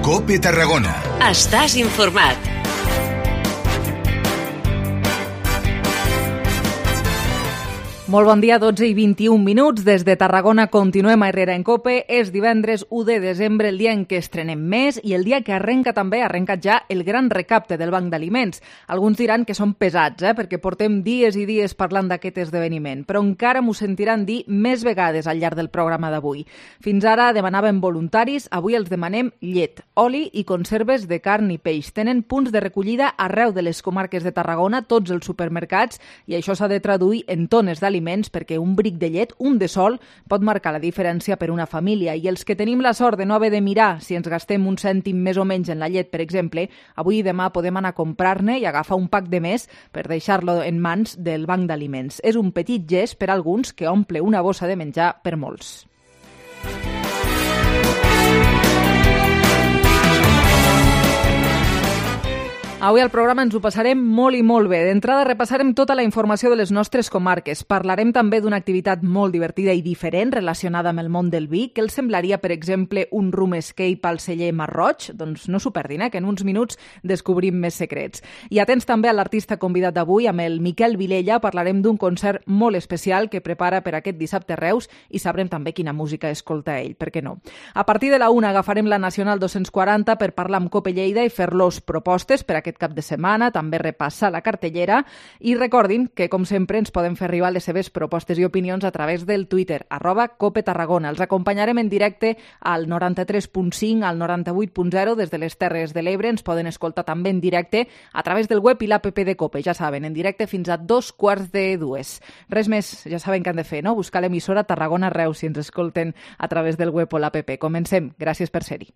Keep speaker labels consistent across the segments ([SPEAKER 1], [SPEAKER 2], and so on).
[SPEAKER 1] COPE Tarragona.
[SPEAKER 2] Estàs informat.
[SPEAKER 3] Molt bon dia, 12 i 21 minuts. Des de Tarragona continuem a Herrera en COPE. És divendres 1 de desembre, el dia en què estrenem mes i el dia que arrenca ja el gran recapte del Banc d'Aliments. Alguns diran que són pesats, perquè portem dies i dies parlant d'aquest esdeveniment, però encara m'ho sentiran dir més vegades al llarg del programa d'avui. Fins ara demanaven voluntaris, avui els demanem llet, oli i conserves de carn i peix. Tenen punts de recollida arreu de les comarques de Tarragona, tots els supermercats, i això s'ha de traduir en tones d'aliments perquè un bric de llet, un de sol, pot marcar la diferència per una família. I els que tenim la sort de no haver de mirar si ens gastem un cèntim més o menys en la llet, per exemple, avui i demà podem anar a comprar-ne i agafar un pack de més per deixar-lo en mans del Banc d'Aliments. És un petit gest per a alguns que omple una bossa de menjar per molts. Avui al programa ens ho passarem molt i molt bé. D'entrada repassarem tota la informació de les nostres comarques. Parlarem també d'una activitat molt divertida i diferent relacionada amb el món del vi. Què els semblaria, per exemple, un room escape al celler Marroig? Doncs no s'ho perdin, que en uns minuts descobrim més secrets. I atents també a l'artista convidat d'avui, amb el Miquel Vilella. Parlarem d'un concert molt especial que prepara per aquest dissabte a Reus i sabrem també quina música escolta ell, per què no? A partir de la 1 agafarem la Nacional 240 per parlar amb COPE Lleida i fer-los propostes per aquest cap de setmana, també repassar la cartellera i recordin que, com sempre, ens poden fer arribar les seves propostes i opinions a través del Twitter, @COPE Tarragona. Els acompanyarem en directe al 93.5, al 98.0 des de les Terres de l'Ebre. Ens poden escoltar també en directe a través del web i l'APP de COPE, ja saben, en directe fins a 2:15. Res més, ja saben què han de fer, no? Buscar l'emissora Tarragona Reus si ens escolten a través del web o l'APP. Comencem. Gràcies per ser-hi.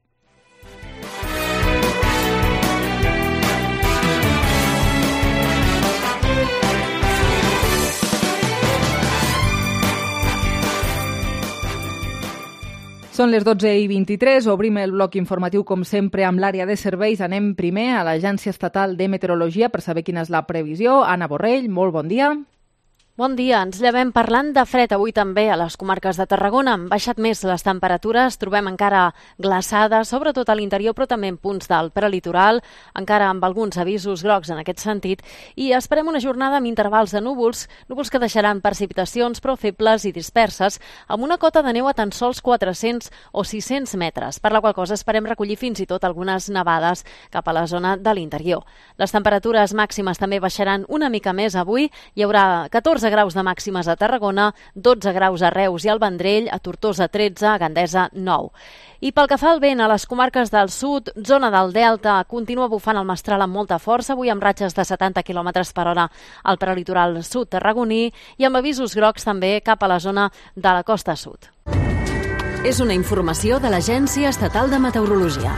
[SPEAKER 3] Són les 12:23, obrim el bloc informatiu com sempre amb l'àrea de serveis. Anem primer a l'Agència Estatal de Meteorologia per saber quina és la previsió. Anna Borrell, molt bon dia.
[SPEAKER 4] Bon dia, ens llevem parlant de fred avui també a les comarques de Tarragona. Han baixat més les temperatures, trobem encara glaçades, sobretot a l'interior, però també en punts del prelitoral, encara amb alguns avisos grocs en aquest sentit, i esperem una jornada amb intervals de núvols que deixaran precipitacions, però febles i disperses, amb una cota de neu a tan sols 400 o 600 metres, per la qual cosa esperem recollir fins i tot algunes nevades cap a la zona de l'interior. Les temperatures màximes també baixaran una mica més avui, hi haurà 14 graus de màximes a Tarragona, 12 graus a Reus i al Vendrell, a Tortosa 13, a Gandesa 9. I pel que fa al vent, a les comarques del sud, zona del Delta, continua bufant el mestral amb molta força, avui amb ratxes de 70 km per hora al prelitoral sud tarragoní i amb avisos grocs també cap a la zona de la costa sud.
[SPEAKER 2] És una informació de l'Agència Estatal de Meteorologia.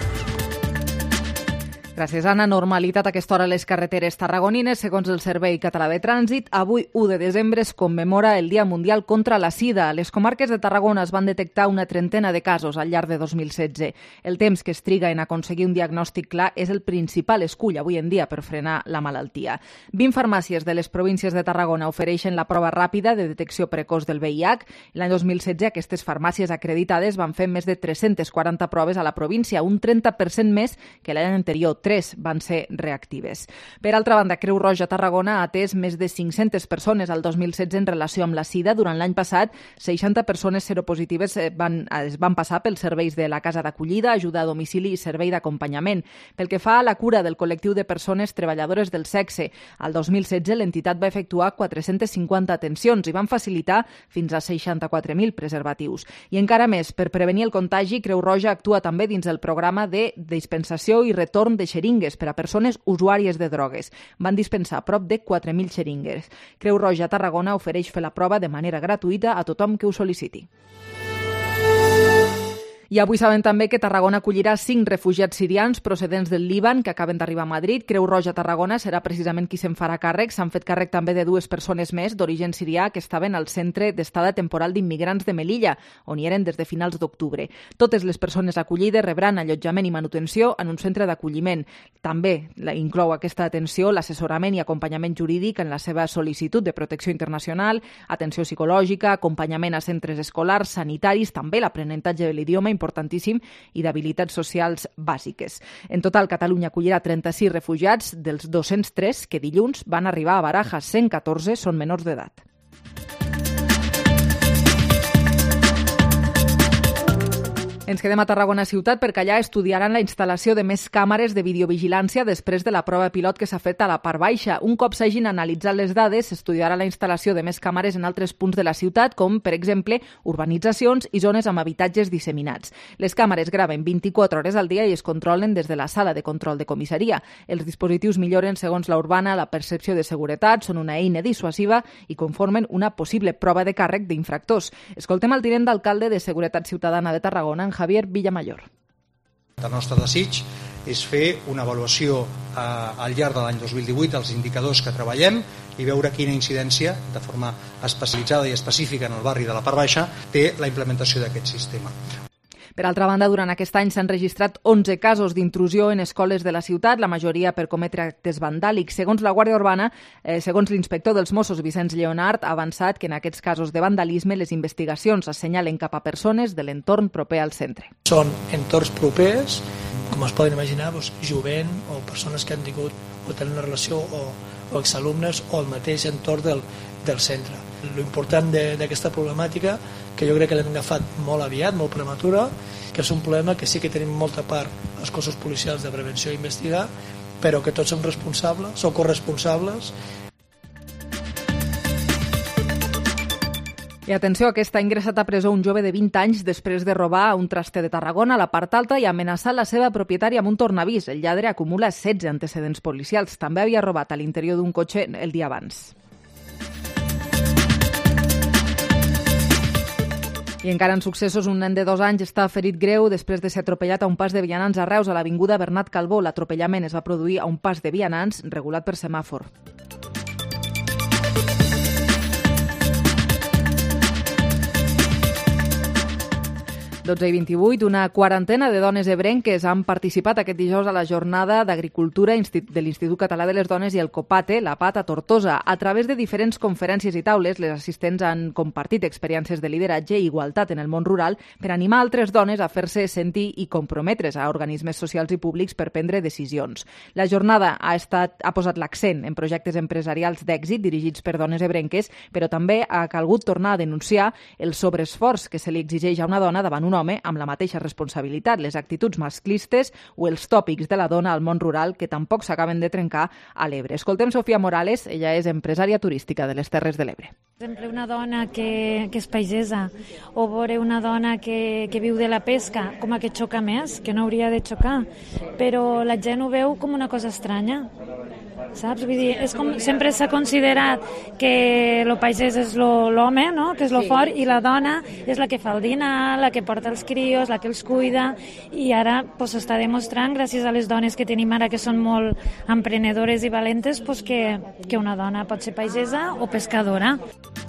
[SPEAKER 3] Gràcies, Anna. Normalitat a aquesta hora a les carreteres tarragonines. Segons el Servei Català de Trànsit, avui 1 de desembre es commemora el Dia Mundial contra la Sida. A les comarques de Tarragona es van detectar una trentena de casos al llarg de 2016. El temps que es triga en aconseguir un diagnòstic clar és el principal escull avui en dia per frenar la malaltia. 20 farmàcies de les províncies de Tarragona ofereixen la prova ràpida de detecció precoç del VIH. L'any 2016 aquestes farmàcies acreditades van fer més de 340 proves a la província, un 30% més que l'any anterior. 3 van ser reactives. Per altra banda, Creu Roja Tarragona ha atès més de 500 persones al 2016 en relació amb la sida. Durant l'any passat, 60 persones seropositives es van passar pels serveis de la casa d'acollida, ajuda a domicili i servei d'acompanyament. Pel que fa a la cura del col·lectiu de persones treballadores del sexe, al 2016 l'entitat va efectuar 450 atencions i van facilitar fins a 64.000 preservatius. I encara més, per prevenir el contagi, Creu Roja actua també dins el programa de dispensació i retorn de xeringues per a persones usuàries de drogues. Van dispensar prop de 4.000 xeringues. Creu Roja Tarragona ofereix fer la prova de manera gratuïta a tothom que ho sol·liciti. I avui sabem també que Tarragona acollirà 5 refugiats sirians procedents del Líban que acaben d'arribar a Madrid. Creu Roja Tarragona serà precisament qui se'n farà càrrec. S'han fet càrrec també de 2 persones més d'origen sirià que estaven al centre d'estada temporal d'immigrants de Melilla, on hi eren des de finals d'octubre. Totes les persones acollides rebran allotjament i manutenció en un centre d'acolliment. També inclou aquesta atenció l'assessorament i acompanyament jurídic en la seva sol·licitud de protecció internacional, atenció psicològica, acompanyament a centres escolars, sanitaris, també l'aprenentatge de l'idioma importantíssim, i d'habilitats socials bàsiques. En total, Catalunya acollirà 36 refugiats dels 203 que dilluns van arribar a Barajas. 114 són menors d'edat. Ens quedem a Tarragona ciutat perquè allà estudiaran la instal·lació de més càmeres de videovigilància després de la prova pilot que s'ha fet a la part baixa. Un cop s'hagin analitzat les dades, s'estudiarà la instal·lació de més càmeres en altres punts de la ciutat, com, per exemple, urbanitzacions i zones amb habitatges disseminats. Les càmeres graven 24 hores al dia i es controlen des de la sala de control de comissaria. Els dispositius milloren, segons la Urbana, la percepció de seguretat, són una eina dissuasiva i conformen una possible prova de càrrec d'infractors. Escoltem el tinent d'alcalde de Seguretat Ciutadana de Tarragona, Javier Villamayor.
[SPEAKER 1] El nostre desig és fer una avaluació al llarg de l'any 2018 dels indicadors que treballem i veure quina incidència, de forma especialitzada i específica en el barri de la part baixa, té la implementació d'aquest sistema.
[SPEAKER 3] Per altra banda, durant aquest any s'han registrat 11 casos d'intrusió en escoles de la ciutat, la majoria per cometre actes vandàlics. Segons la Guàrdia Urbana, segons l'inspector dels Mossos, Vicenç Lleonard, ha avançat que en aquests casos de vandalisme les investigacions assenyalen cap a persones de l'entorn proper al centre.
[SPEAKER 5] Són entorns propers, com es poden imaginar, jovent o persones que han tingut o tenen una relació o exalumnes o el mateix entorn del centre. L'important d'aquesta problemàtica, que jo crec que l'hem agafat molt aviat, molt prematura, que és un problema que sí que tenim molta part els cossos policials de prevenció i investigar, però que tots som responsables o corresponsables.
[SPEAKER 3] I atenció, aquest ha ingressat a presó un jove de 20 anys després de robar a un traster de Tarragona a la part alta i amenaçar la seva propietària amb un tornavís. El lladre acumula 16 antecedents policials. També havia robat a l'interior d'un cotxe el dia abans. I encara en successos, un nen de 2 anys està ferit greu després de ser atropellat a un pas de vianants a Reus, a l'avinguda Bernat Calbó. L'atropellament es va produir a un pas de vianants regulat per semàfor. i 28, una quarantena de dones ebrenques han participat aquest dijous a la jornada d'Agricultura de l'Institut Català de les Dones i el COPATE, la PAT, a Tortosa. A través de diferents conferències i taules, les assistents han compartit experiències de lideratge i igualtat en el món rural per animar altres dones a fer-se sentir i comprometre's a organismes socials i públics per prendre decisions. La jornada ha posat l'accent en projectes empresarials d'èxit dirigits per dones ebrenques, però també ha calgut tornar a denunciar el sobreesforç que se li exigeix a una dona davant un home amb la mateixa responsabilitat, les actituds masclistes o els tòpics de la dona al món rural que tampoc s'acaben de trencar a l'Ebre. Escoltem Sofia Morales, ella és empresària turística de les Terres de l'Ebre.
[SPEAKER 6] Per exemple, una dona que és pagesa o veure una dona que viu de la pesca, com a que xoca més, que no hauria de xocar, però la gent ho veu com una cosa estranya. Saps? Vull dir, és com sempre s'ha considerat que el pagès és l'home, no? Que és lo fort, i la dona és la que fa el dinar, la que porta els crios, la que els cuida, i ara s'està demostrant, gràcies a les dones que tenim ara, que són molt emprenedores i valentes, que una dona pot ser pagesa o pescadora.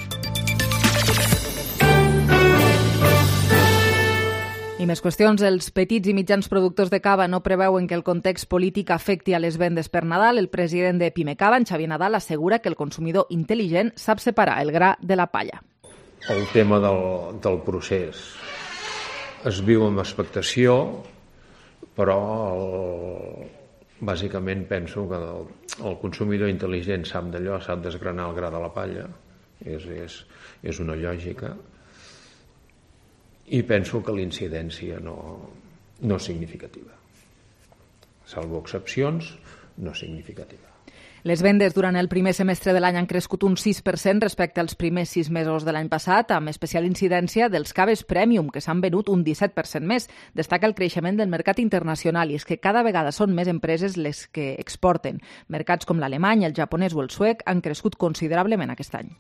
[SPEAKER 3] I més qüestions. Els petits i mitjans productors de cava no preveuen que el context polític afecti a les vendes per Nadal. El president de Pimecava, en Xavier Nadal, assegura que el consumidor intel·ligent sap separar el gra de la palla.
[SPEAKER 7] El tema del procés es viu amb expectació, però bàsicament penso que el consumidor intel·ligent sap d'allò, sap desgranar el gra de la palla. És una lògica. I penso que l'incidència no és significativa. Salvo excepcions, no és significativa.
[SPEAKER 3] Les vendes durant el primer semestre de l'any han crescut un 6% respecte als primers 6 mesos de l'any passat, amb especial incidència dels caves Premium, que s'han venut un 17% més. Destaca el creixement del mercat internacional, i és que cada vegada són més empreses les que exporten. Mercats com l'alemany, el japonès o el suec han crescut considerablement aquest any.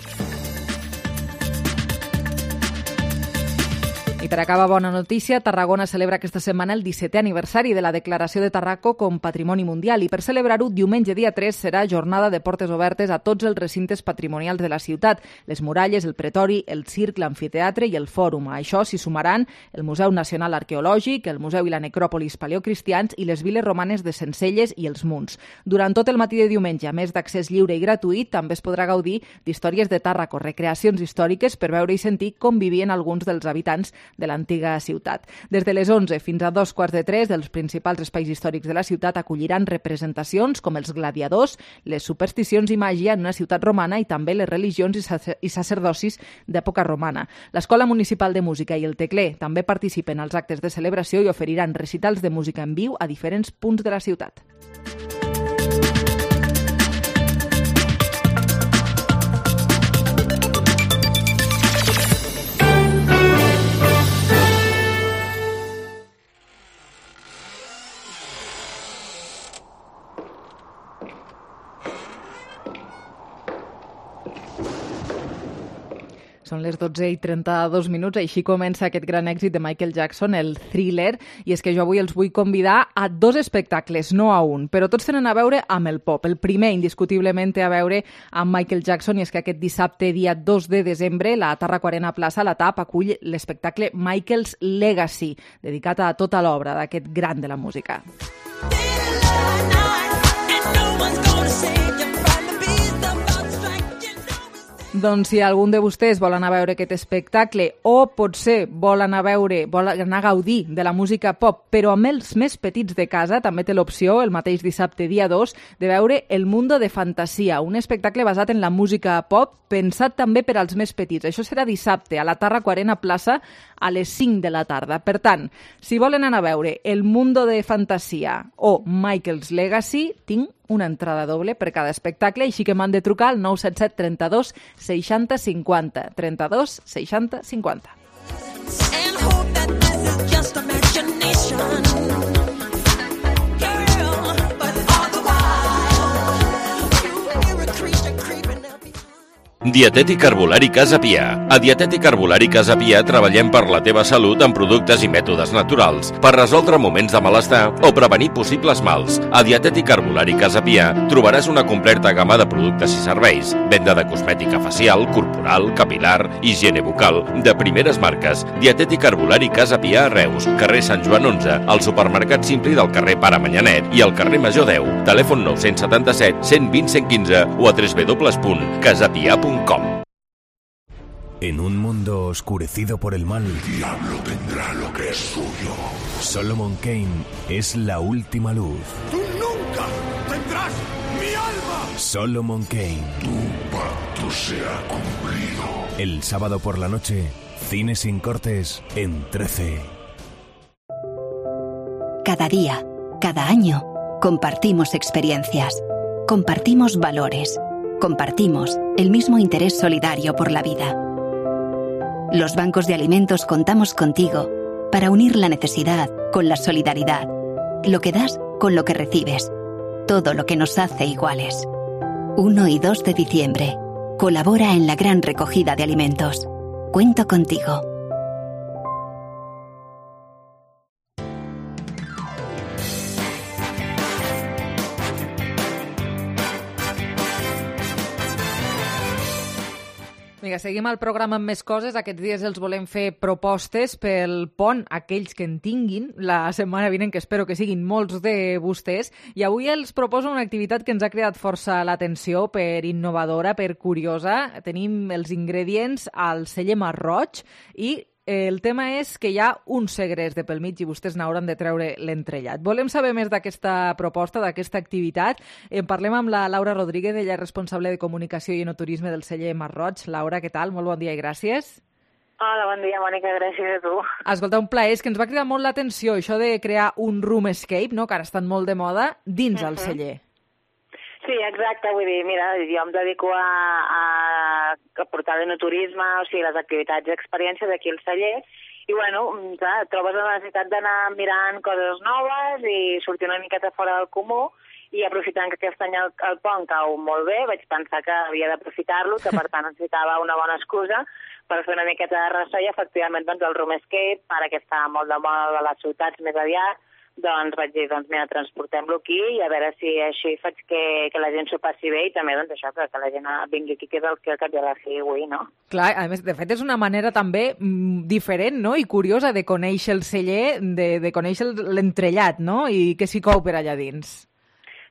[SPEAKER 3] I per acabar, bona notícia, Tarragona celebra aquesta setmana el 17è aniversari de la declaració de Tarraco com Patrimoni Mundial, i per celebrar-ho, diumenge dia 3 serà jornada de portes obertes a tots els recintes patrimonials de la ciutat, les muralles, el pretori, el circ, l'amfiteatre i el fòrum. A això s'hi sumaran el Museu Nacional Arqueològic, el Museu i la Necròpolis Paleocristians i les viles romanes de Sencelles i els Munts. Durant tot el matí de diumenge, a més d'accés lliure i gratuït, també es podrà gaudir d'històries de Tàrraco, recreacions històriques per veure i sentir com vivien alguns dels habitants de l'antiga ciutat. Des de les 11 fins a 2:15 dels principals espais històrics de la ciutat acolliran representacions com els gladiadors, les supersticions i màgia en una ciutat romana i també les religions i sacerdocis d'època romana. L'Escola Municipal de Música i el Tecler també participen als actes de celebració i oferiran recitals de música en viu a diferents punts de la ciutat. Són les 12:32, així comença aquest gran èxit de Michael Jackson, el Thriller, i és que jo avui els vull convidar a 2 espectacles, no a un, però tots tenen a veure amb el pop. El primer, indiscutiblement, té a veure amb Michael Jackson, i és que aquest dissabte, dia 2 de desembre, la Tarraco Arena Plaça, la TAP, acull l'espectacle Michael's Legacy, dedicat a tota l'obra d'aquest gran de la música. Doncs si algun de vostès vol anar a veure aquest espectacle o potser vol anar a gaudir de la música pop, però amb els més petits de casa, també té l'opció, el mateix dissabte dia 2, de veure El Mundo de Fantasia, un espectacle basat en la música pop, pensat també per als més petits. Això serà dissabte a la Tarraco Arena Plaça a les 5 de la tarda. Per tant, si volen anar a veure El Mundo de Fantasia o Michael's Legacy, tinc una entrada doble per cada espectacle, així que m'han de trucar al 977 32 60 50. 32 60 50.
[SPEAKER 8] Dietètic Herbolari Casa Pia. A Dietètic Herbolari Casa Pia treballem per la teva salut amb productes i mètodes naturals per resoldre moments de malestar o prevenir possibles mals. A Dietètic Herbolari Casa Pia trobaràs una completa gamma de productes i serveis. Venda de cosmètica facial, corporal, capilar, higiene bucal, de primeres marques. Dietètic Herbolari Casa Pia a Reus, carrer Sant Joan 11, al supermercat Simpli del carrer Pare Manyanet i al carrer Major 10. Telèfon 977 120 115 o a www.casapia.com.
[SPEAKER 9] En un mundo oscurecido por el mal,
[SPEAKER 10] el diablo tendrá lo que es suyo.
[SPEAKER 9] Solomon Kane es la última luz.
[SPEAKER 10] ¡Tú nunca tendrás mi alma!
[SPEAKER 9] Solomon Kane.
[SPEAKER 10] Tu pacto se ha cumplido.
[SPEAKER 9] El sábado por la noche, Cine sin cortes en 13.
[SPEAKER 11] Cada día, cada año, compartimos experiencias, compartimos valores, compartimos el mismo interés solidario por la vida. Los bancos de alimentos contamos contigo para unir la necesidad con la solidaridad, lo que das con lo que recibes, todo lo que nos hace iguales. 1 y 2 de diciembre. Colabora en la gran recogida de alimentos. Cuento contigo.
[SPEAKER 3] Vinga, seguim el programa amb més coses. Aquests dies els volem fer propostes pel pont, aquells que en tinguin, la setmana vinent, que espero que siguin molts de vostès. I avui els proposo una activitat que ens ha creat força l'atenció per innovadora, per curiosa. Tenim els ingredients al celler Marroig i el tema és que hi ha un segrest de pel mig i vostès n'hauran de treure l'entrellat. Volem saber més d'aquesta proposta, d'aquesta activitat. En parlem amb la Laura Rodríguez, ella és responsable de comunicació i enoturisme del celler Marroig. Laura, què tal? Molt bon dia i gràcies.
[SPEAKER 12] Hola, bon dia, Mònica, gràcies a tu.
[SPEAKER 3] Escolta, un plaer, és que ens va cridar molt l'atenció això de crear un room escape, no?, que ara estan molt de moda, dins el celler.
[SPEAKER 12] Sí, exacte, vull dir, mira, jo em dedico a portar l'enoturisme, o sigui, les activitats i experiències aquí al celler, i bueno, clar, trobes la necessitat d'anar mirant coses noves i sortir una miqueta fora del comú, i aprofitant que aquest any el pont cau molt bé, vaig pensar que havia d'aprofitar-lo, que per tant necessitava una bona excusa per fer una miqueta de ressò, i efectivament doncs, el room escape, ara que està molt de moda a les ciutats més aviat, doncs vaig dir, doncs mira, transportem-lo aquí i a veure si així faig que la gent s'ho passi bé i també, doncs això, que la gent vingui aquí, que és el que cap i a la fi avui, no?
[SPEAKER 3] Clar, a més, de fet, és una manera també diferent, no?, i curiosa de conèixer el celler, de conèixer l'entrellat, no?, i què s'hi cou per allà dins.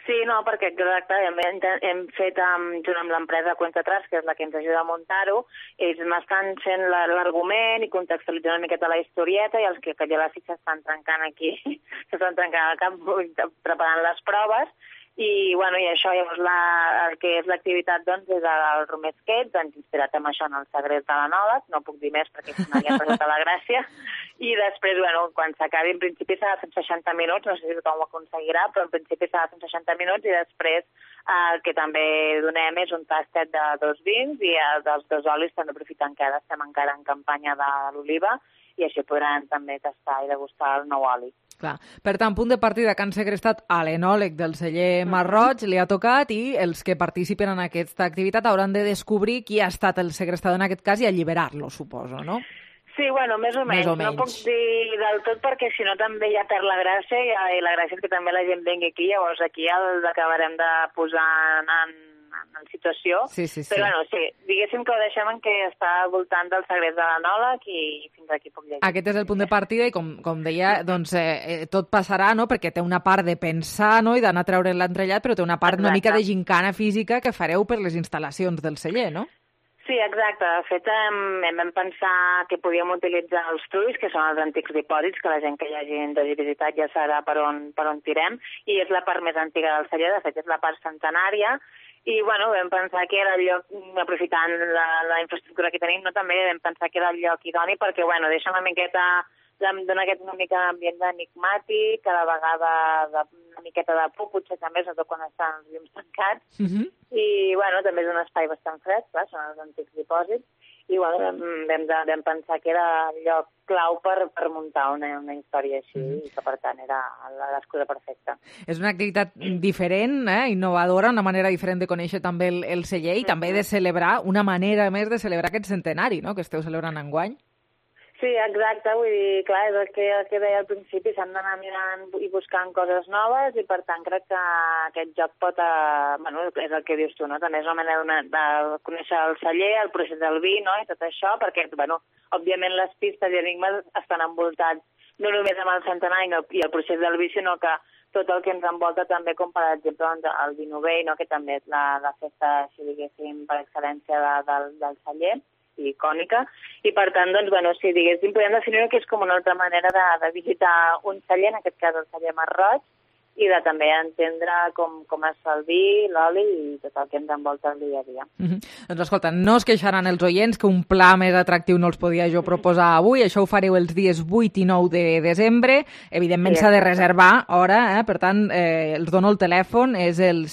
[SPEAKER 12] Sí, no, perquè exacte, hem fet junt amb l'empresa Cuenta Atrás, que és la que ens ajuda a muntar-ho, ells m'estan fent l'argument i contextualitzant una miqueta la historieta i els que ja s'estan trencant aquí, s'estan trencant el cap preparant les proves. I, bueno, i això, llavors, el que és l'activitat, doncs, és el Romer Skate, doncs, inspirat amb això en el segrest de l'anòleg, no puc dir més perquè si no hi ha perdut la gràcia, i després, bueno, quan s'acabi, en principi s'ha de fer 60 minuts, no sé si tothom ho aconseguirà, però en principi s'ha de fer 60 minuts i després el que també donem és un tastet de 2 vins i dels 2 olis també aprofitant que ara estem encara en campanya de l'oliva i així podran també tastar i degustar el nou oli.
[SPEAKER 3] Clar. Per tant, punt de partida que han segrestat a l'enòleg del celler Masroig, li ha tocat, i els que participen en aquesta activitat hauran de descobrir qui ha estat el segrestador en aquest cas i alliberar-lo, suposo, no?
[SPEAKER 12] Sí, bueno, més o menys. No puc dir del tot perquè si no també ja perd la gràcia i la gràcia és que també la gent vengui aquí, llavors aquí l'acabarem de posar en situació.
[SPEAKER 3] Sí.
[SPEAKER 12] Però bueno, sí, diguéssim que ho deixem en què està al voltant del segrest de l'anòleg i fins aquí puc llegir.
[SPEAKER 3] Aquest és el punt de partida i com deia, doncs tot passarà, no?, perquè té una part de pensar, no?, i d'anar a treure l'entrellat, però té una part una mica de gincana física que fareu per les instal·lacions del celler, no?
[SPEAKER 12] Sí, exacte. De fet, vam pensar que podíem utilitzar els trulls, que són els antics dipòsits, que la gent que hi hagi visitat ja sabrà per on tirem, i és la part més antiga del celler, de fet és la part centenària, i bueno, vam pensar que era el lloc, aprofitant la infraestructura que tenim, no, també vam pensar que era el lloc idoni perquè, bueno, deixa una miqueta, dona una mica d'ambient enigmàtic, cada vegada una miqueta de por, potser també, sobretot quan estan els llums tancats, i bueno, també és un espai bastant fred, clar, són els antics dipòsits, i bueno, vam pensar que era el lloc clau per muntar una història així, i que per tant era l'excusa perfecta.
[SPEAKER 3] És una activitat diferent, innovadora, una manera diferent de conèixer també el celler i també de celebrar, una manera més de celebrar aquest centenari, no?, que esteu celebrant enguany.
[SPEAKER 12] Sí, exacte, vull dir, clar, és el que deia al principi, s'han d'anar mirant i buscant coses noves i per tant crec que aquest joc pot, bueno, és el que dius tu, no? També és una manera de conèixer el celler, el procés del vi, no?, i tot això, perquè, bueno, òbviament les pistes i enigmes estan envoltats no només amb el centenari i el procés del vi, sinó que tot el que ens envolta també, com per exemple el vi novell, no?, que també és la festa, si diguéssim, per excel·lència del celler, i icònica, i per tant, doncs, bueno, si diguéssim, podem definir que és com una altra manera de visitar un celler, en aquest cas el celler Masroig, i de també entendre com es fa el vi, l'oli i tot el que ens envolta el dia a dia.
[SPEAKER 3] Doncs escolta, no es queixaran els oients que un pla més atractiu no els podia jo proposar avui, això ho fareu els dies 8 i 9 de desembre, evidentment s'ha de reservar hora, per tant, els dono el telèfon, és el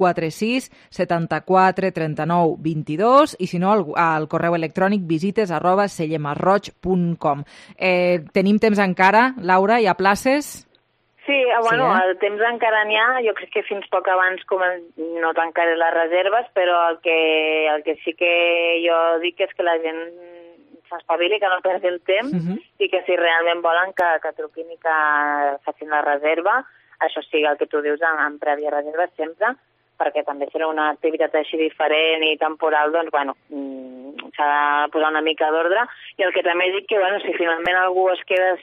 [SPEAKER 3] 646 74 39 22 i si no, al correu electrònic visites@cellermasroig.com. Tenim temps encara, Laura, hi ha places?
[SPEAKER 12] Sí, bueno, el temps encara n'hi ha, jo crec que fins poc abans no tancaré les reserves, però el que sí que jo dic és que la gent s'espavili, que no perdi el temps i que si realment volen que truquin i que facin la reserva, això sí, el que tu dius en prèvia reserva sempre, perquè també serà una activitat així diferent i temporal, doncs, bueno, s'ha de posar una mica d'ordre. I el que també dic que, bueno, si finalment algú es queda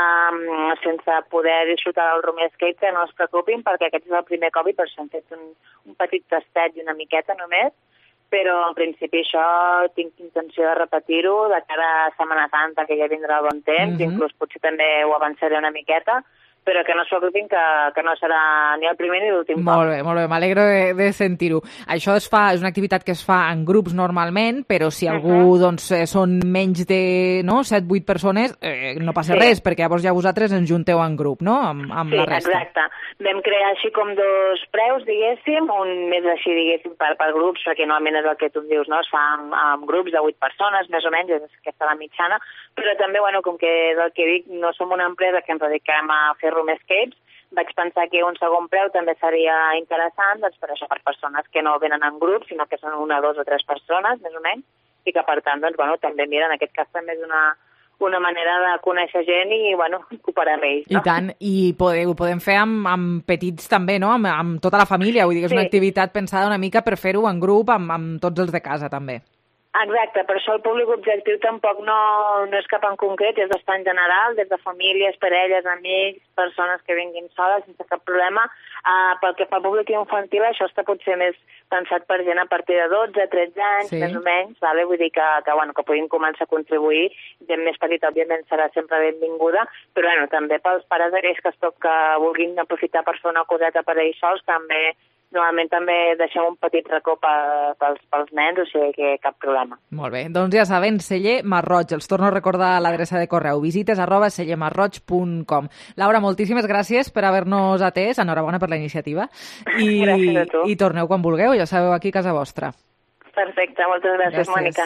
[SPEAKER 12] sense poder disfrutar del Romer Skate, que no es preocupin, perquè aquest és el primer Covid, per això hem fet un petit tastet i una miqueta només, però en principi això tinc intenció de repetir-ho de cara a Setmana Santa, que ja vindrà el bon temps, inclús potser també ho avançaré una miqueta, però que no es preocupin que no serà ni el primer ni l'últim cop.
[SPEAKER 3] Molt bé, m'alegro de sentir-ho. Això és una activitat que es fa en grups normalment, però si algú són menys de 7-8 persones, no passa res, perquè llavors ja vosaltres ens junteu en grup, no?, amb la resta.
[SPEAKER 12] Sí, exacte. Vam crear així com 2 preus, diguéssim, un més així, diguéssim, per grups, perquè normalment és el que tu em dius, no?, es fa amb grups de 8 persones, més o menys, és aquesta la mitjana, però també, bueno, com que és el que dic, no som una empresa que ens dediquem a fer Romer Skates, vaig pensar que un segon preu també seria interessant, doncs per això, per persones que no venen en grup, sinó que són 1, 2 o 3 persones, més o menys, i que per tant, doncs, bueno, també, mira, en aquest cas també és una manera de conèixer gent i, bueno, cooperar amb ells, no?
[SPEAKER 3] I tant, i ho podem fer amb petits també, no?, amb tota la família, vull dir que és una activitat pensada una mica per fer-ho en grup amb tots els de casa, també.
[SPEAKER 12] Exacte, per això el públic objectiu tampoc no és cap en concret, és bastant general, des de famílies, parelles, amics, persones que vinguin soles sense cap problema. Pel que fa al públic infantil, això està potser més pensat per gent a partir de 12, 13 anys, més o menys, vale? Vull dir que puguin començar a contribuir. Gent més petita, òbviament, serà sempre benvinguda, però també pels pares aquells que vulguin aprofitar per fer una coseta per ells sols, també normalment també deixem un petit racó pels nens, o sigui que cap problema.
[SPEAKER 3] Molt bé, doncs ja saben, Celler Masroig. Els torno a recordar l'adreça de correu, visites@cellermasroig.com. Laura, moltíssimes gràcies per haver-nos atès, enhorabona per la iniciativa,
[SPEAKER 12] gràcies a tu.
[SPEAKER 3] I torneu quan vulgueu, ja sabeu, aquí a casa vostra.
[SPEAKER 12] Perfecte, moltes gràcies. Mònica.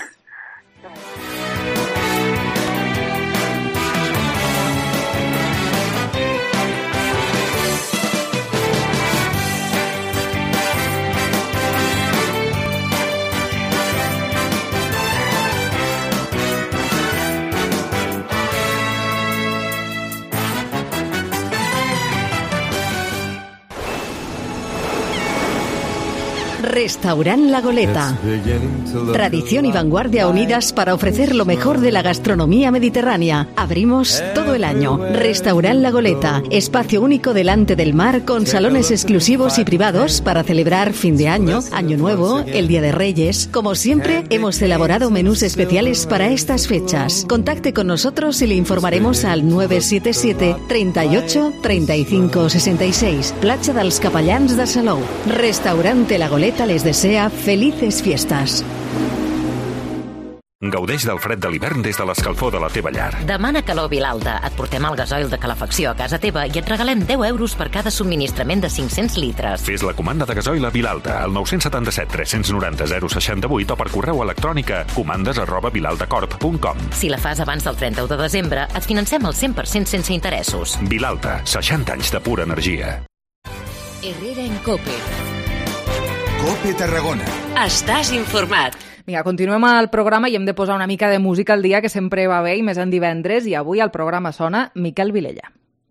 [SPEAKER 2] Restaurant La Goleta. Tradición y vanguardia unidas para ofrecer lo mejor de la gastronomía mediterránea. Abrimos todo el año. Restaurant La Goleta. Espacio único delante del mar con salones exclusivos y privados para celebrar fin de año, Año Nuevo, el Día de Reyes. Como siempre, hemos elaborado menús especiales para estas fechas. Contacte con nosotros y le informaremos al 977 38 35 66. Platja dels Capellans de Salou. Restaurante La Goleta les desea felices fiestas.
[SPEAKER 13] Gaudeix del fred de l'hivern des de l'escalfor de la teva llar.
[SPEAKER 14] Demana calor Vilalta. Et portem el gasoil de calefacció a casa teva i et regalem 10 euros per cada subministrament de 500 litres.
[SPEAKER 13] Fes la comanda de gasoil a Vilalta al 977 390 068 o per correu electrònic a comandes@vilaltacorp.com.
[SPEAKER 14] Si la fas abans del 31 de desembre, et financem el 100% sense interessos.
[SPEAKER 13] Vilalta, 60 anys de pura energia.
[SPEAKER 2] Herrera en Cope.
[SPEAKER 15] Cope Tarragona.
[SPEAKER 2] Estàs informat.
[SPEAKER 3] Vinga, continuem el programa i hem de posar una mica de música al dia, que sempre va bé, i més en divendres, i avui al programa sona Miquel Vilella.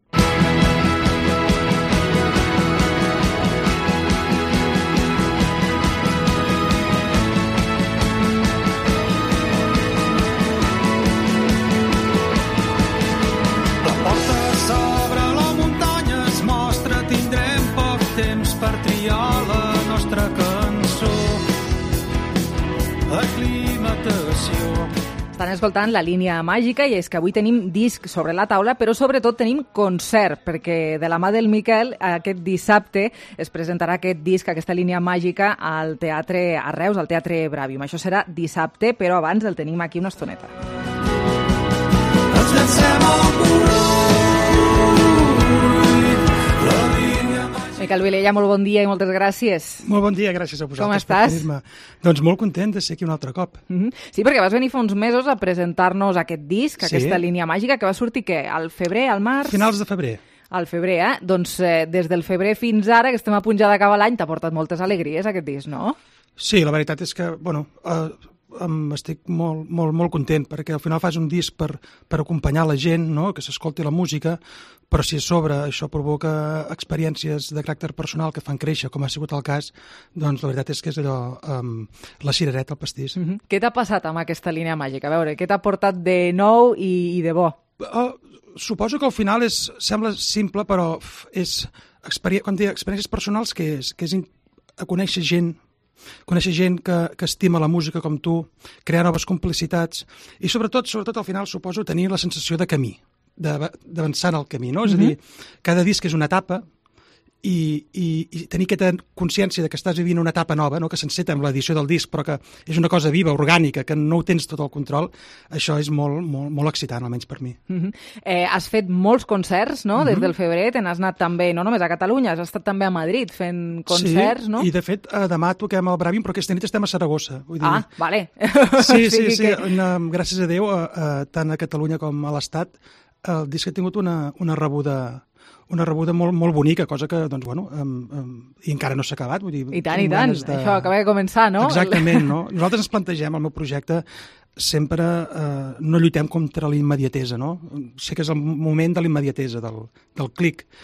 [SPEAKER 16] La porta s'obre, la muntanya es mostra, tindrem poc temps per triar la nostra cançó. Aclimatació.
[SPEAKER 3] Estan escoltant La Línia Màgica i és que avui tenim disc sobre la taula, però sobretot tenim concert, perquè de la mà del Miquel aquest dissabte es presentarà aquest disc, aquesta línia màgica, al Teatre a Reus, al Teatre Bràvium. Això serà dissabte, però abans el tenim aquí una estoneta.
[SPEAKER 16] Ens llancem al
[SPEAKER 3] Miquel Vilella, molt bon dia i moltes gràcies.
[SPEAKER 17] Molt bon dia, gràcies a vosaltres.
[SPEAKER 3] Com estàs?
[SPEAKER 17] Doncs molt content de ser aquí un altre cop.
[SPEAKER 3] Sí, perquè vas venir fa uns mesos a presentar-nos aquest disc, aquesta línia màgica, que va sortir, què? Al febrer, al març?
[SPEAKER 17] Finals de febrer.
[SPEAKER 3] Al febrer, Doncs des del febrer fins ara, que estem a punt ja d'acabar l'any, t'ha portat moltes alegries aquest disc, no?
[SPEAKER 17] Sí, la veritat és que, estic molt content, perquè al final fas un disc per acompanyar la gent, no? Que s'escolti la música, però si a sobre això provoca experiències de caràcter personal que fan créixer, com ha sigut el cas, doncs la veritat és que és allò, la cirereta al pastís.
[SPEAKER 3] Què t'ha passat amb aquesta línia màgica? A veure, què t'ha portat de nou i de bo?
[SPEAKER 17] Suposo que al final sembla simple, però és experiències personals que és conèixer gent que estima la música com tu, crear noves complicitats i sobretot al final suposo tenir la sensació de camí, d'avançar en el camí, no? És a dir, cada disc és una etapa i tenir aquesta consciència de que estàs vivint una etapa nova, no? Que s'enceta amb l'edició del disc, però que és una cosa viva, orgànica, que no ho tens tot el control, això és molt excitant, almenys per mi.
[SPEAKER 3] Has fet molts concerts, no?, des del febrer, te n'has anat també, no només a Catalunya, has estat també a Madrid fent concerts, no?
[SPEAKER 17] Sí, i de fet demà toquem al Bràvium, però aquesta nit estem a Saragossa.
[SPEAKER 3] Vale.
[SPEAKER 17] Sí, gràcies a Déu, tant a Catalunya com a l'Estat, el disc ha tingut una rebuda molt bonica, cosa que, doncs, i encara no s'ha acabat. Vull dir,
[SPEAKER 3] I tant, això acaba de començar, no?
[SPEAKER 17] Exactament, no? Nosaltres ens plantegem, el meu projecte, sempre no lluitem contra la immediatesa, no? Sé que és el moment de la immediatesa, del clic,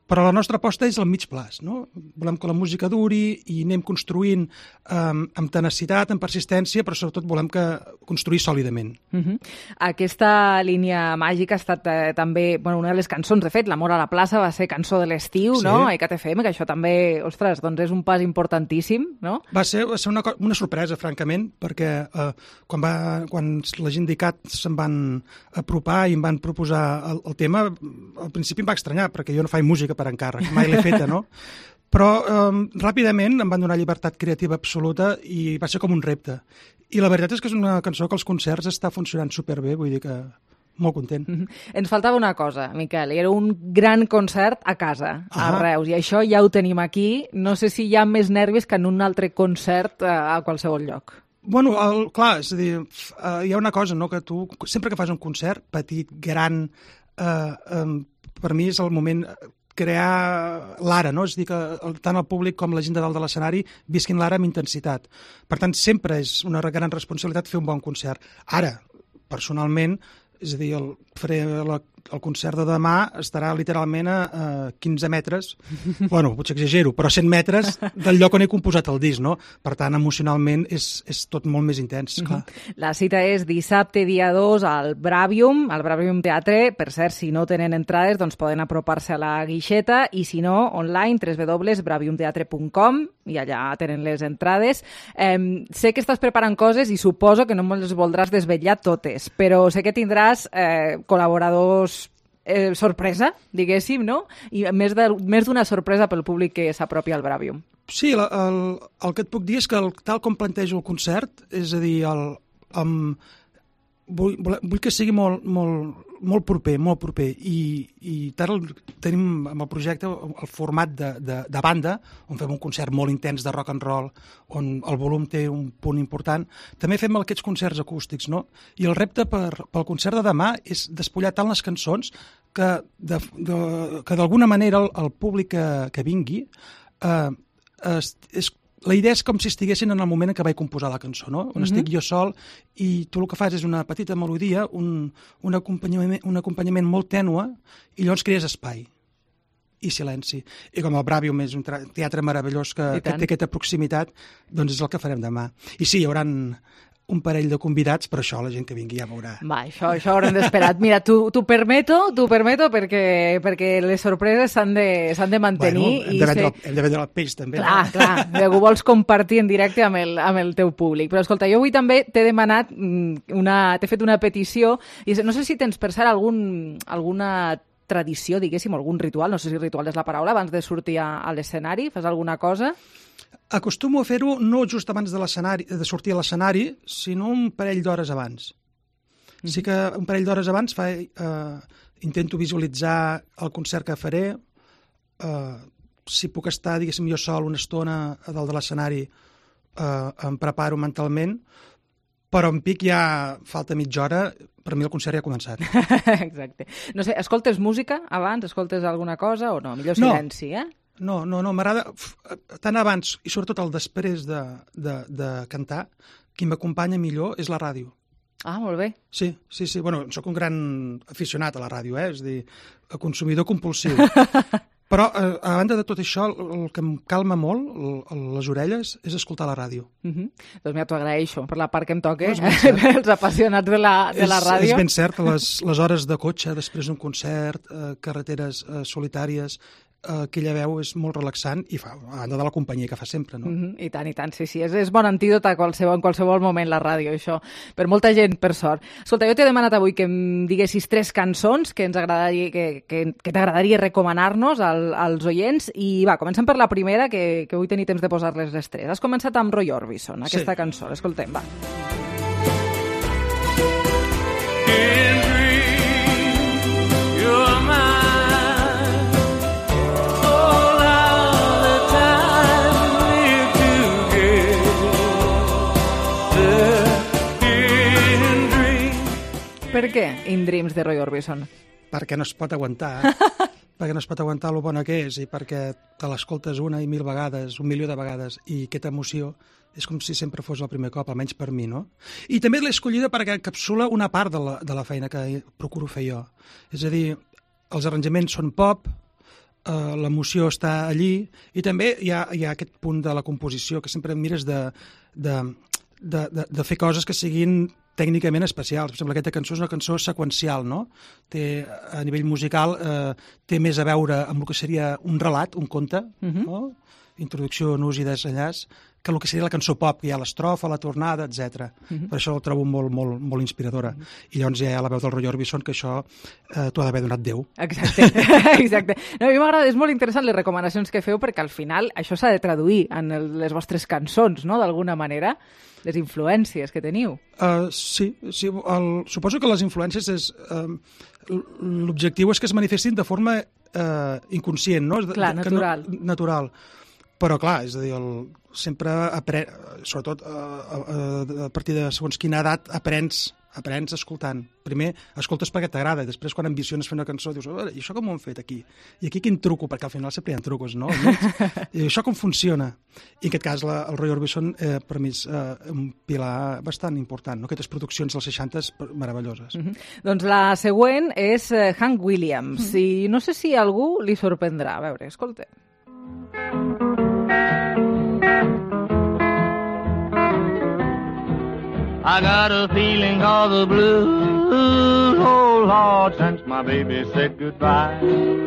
[SPEAKER 17] Però la nostra aposta és el mig plaç, no? Volem que la música duri i anem construint amb tenacitat, amb persistència, però sobretot volem construir sòlidament.
[SPEAKER 3] Aquesta línia màgica ha estat també una de les cançons, de fet, L'amor a la plaça va ser cançó de l'estiu, no? A ICAT FM, que això també, ostres, doncs és un pas importantíssim, no?
[SPEAKER 17] Va ser una sorpresa, francament, perquè quan la gent d'ICAT se'n van apropar i em van proposar el tema, al principi em va estranyar, perquè jo no faig música per encàrrec, mai l'he feta, no? Però ràpidament em van donar llibertat creativa absoluta i va ser com un repte. I la veritat és que és una cançó que als concerts està funcionant superbé, vull dir que molt content.
[SPEAKER 3] Ens faltava una cosa, Miquel, era un gran concert a casa, a Reus, i això ja ho tenim aquí. No sé si hi ha més nervis que en un altre concert a qualsevol lloc.
[SPEAKER 17] Bueno, clar, és a dir, hi ha una cosa, no?, que tu, sempre que fas un concert, petit, gran, per mi és el moment crear l'ara, no? És a dir, que tant el públic com la gent de dalt de l'escenari visquin l'ara amb intensitat. Per tant, sempre és una gran responsabilitat fer un bon concert. Ara, personalment, és a dir, faré el concert de demà estarà literalment a 15 metres, bueno, potser exagero, però 100 metres del lloc on he composat el disc, no? Per tant, emocionalment és tot molt més intens, clar.
[SPEAKER 3] La cita és dissabte, dia 2, al Bravium Teatre. Per cert, si no tenen entrades, doncs poden apropar-se a la guixeta, i si no, online, www.braviumteatre.com, i allà tenen les entrades. Sé que estàs preparant coses i suposo que no me les voldràs desvetllar totes, però sé que tindràs col·laboradors sorpresa, diguéssim, no? I més d'una sorpresa pel públic que s'apropi al Bravium.
[SPEAKER 17] Sí, el que et puc dir és que tal com plantejo el concert, és a dir, vull que sigui molt proper, i tant tenim amb el projecte el format de banda, on fem un concert molt intens de rock and roll, on el volum té un punt important. També fem aquests concerts acústics, no? I el repte pel concert de demà és despullar tant les cançons que d'alguna manera el públic que vingui la idea és com si estiguessin en el moment en què vaig composar la cançó, no? On estic jo sol i tu el que fas és una petita melodia, un acompanyament molt tènue, i llavors crees espai i silenci. I com el Bravium és un teatre meravellós que té aquesta proximitat, doncs és el que farem demà. I sí, hi haurà un parell de convidats, però això la gent que vingui ja veurà.
[SPEAKER 3] Va, això haurem d'esperar. Mira, t'ho permeto perquè les sorpreses s'han de mantenir.
[SPEAKER 17] Bueno, hem de vendre el peix, també.
[SPEAKER 3] Clar, ho vols compartir en directe amb el teu públic. Però escolta, jo avui també t'he demanat, t'he fet una petició, i no sé si tens per cert alguna tradició, diguéssim, algun ritual, no sé si ritual és la paraula, abans de sortir a l'escenari, fas alguna cosa?
[SPEAKER 17] Acostumo a fer-ho no just abans de sortir a l'escenari, sinó un parell d'hores abans. Sí que un parell d'hores abans intento visualitzar el concert que faré, si puc estar, diguéssim, jo sol una estona a dalt de l'escenari, em preparo mentalment, però en pic ja falta mitja hora, per mi el concert ja ha començat.
[SPEAKER 3] Exacte. No sé, escoltes música abans? Escoltes alguna cosa o no? Millor silenci,
[SPEAKER 17] No, m'agrada tant abans i sobretot el després de cantar, qui m'acompanya millor és la ràdio.
[SPEAKER 3] Ah, molt bé.
[SPEAKER 17] Sí. Bueno, soc un gran aficionat a la ràdio, és a dir, consumidor compulsiu. Però, a banda de tot això, el que em calma molt les orelles és escoltar la ràdio.
[SPEAKER 3] Doncs mira, t'ho agraeixo per la part que em toca, els apassionats de la ràdio.
[SPEAKER 17] És ben cert, les hores de cotxe després d'un concert, carreteres solitàries, aquella veu és molt relaxant i a banda de la companyia que fa sempre, no?
[SPEAKER 3] I tant, sí. És bon antídot en qualsevol moment la ràdio, això. Per molta gent, per sort. Escolta, jo t'he demanat avui que em diguessis 3 cançons que t'agradaria recomanar-nos als oients, i va, comencem per la primera, que vull tenir temps de posar-les les 3. Has començat amb Roy Orbison, aquesta cançó. L'escoltem, va. Per què In Dreams de Roy Orbison?
[SPEAKER 17] Perquè no es pot aguantar, perquè no es pot aguantar lo bona que és, i perquè te l'escoltes una i 1000 vegades, 1 milió de vegades, i aquesta emoció és com si sempre fos el primer cop, almenys per mi, no? I també l'he escollida perquè encapsula una part de la feina que procuro fer jo. És a dir, els arranjaments són pop, l'emoció està allí, i també hi ha aquest punt de la composició, que sempre mires de fer coses que siguin tècnicament especials. Per exemple, aquesta cançó és una cançó seqüencial, no? A nivell musical té més a veure amb el que seria un relat, un conte, no? Introducció, nus i desenllaç, que el que seria la cançó pop, que hi ha l'estrofa, la tornada, etc. Per això la trobo molt inspiradora. I llavors hi ha la veu del Roy Orbison, que això t'ho ha d'haver donat Déu.
[SPEAKER 3] Exacte. No, a mi m'agrada, és molt interessant les recomanacions que feu, perquè al final això s'ha de traduir en les vostres cançons, no?, d'alguna manera, les influències que teniu.
[SPEAKER 17] Sí. Suposo que les influències és... L'objectiu és que es manifestin de forma inconscient, no?
[SPEAKER 3] Clar,
[SPEAKER 17] natural. Però, clar, és a dir, sempre, sobretot a partir de segons quina edat, aprens escoltant. Primer escoltes perquè t'agrada, i després quan ambiciones fer una cançó dius, i això com ho han fet aquí? I aquí quin truco? Perquè al final sempre hi ha trucos, no? I això com funciona? I en aquest cas el Roy Orbison per mi és un pilar bastant important, no? Aquestes produccions dels 60 meravelloses.
[SPEAKER 3] Doncs la següent és Hank Williams, i no sé si a algú li sorprendrà. A veure, escolta.
[SPEAKER 18] I got a feeling of the blues, oh Lord, since my baby said goodbye.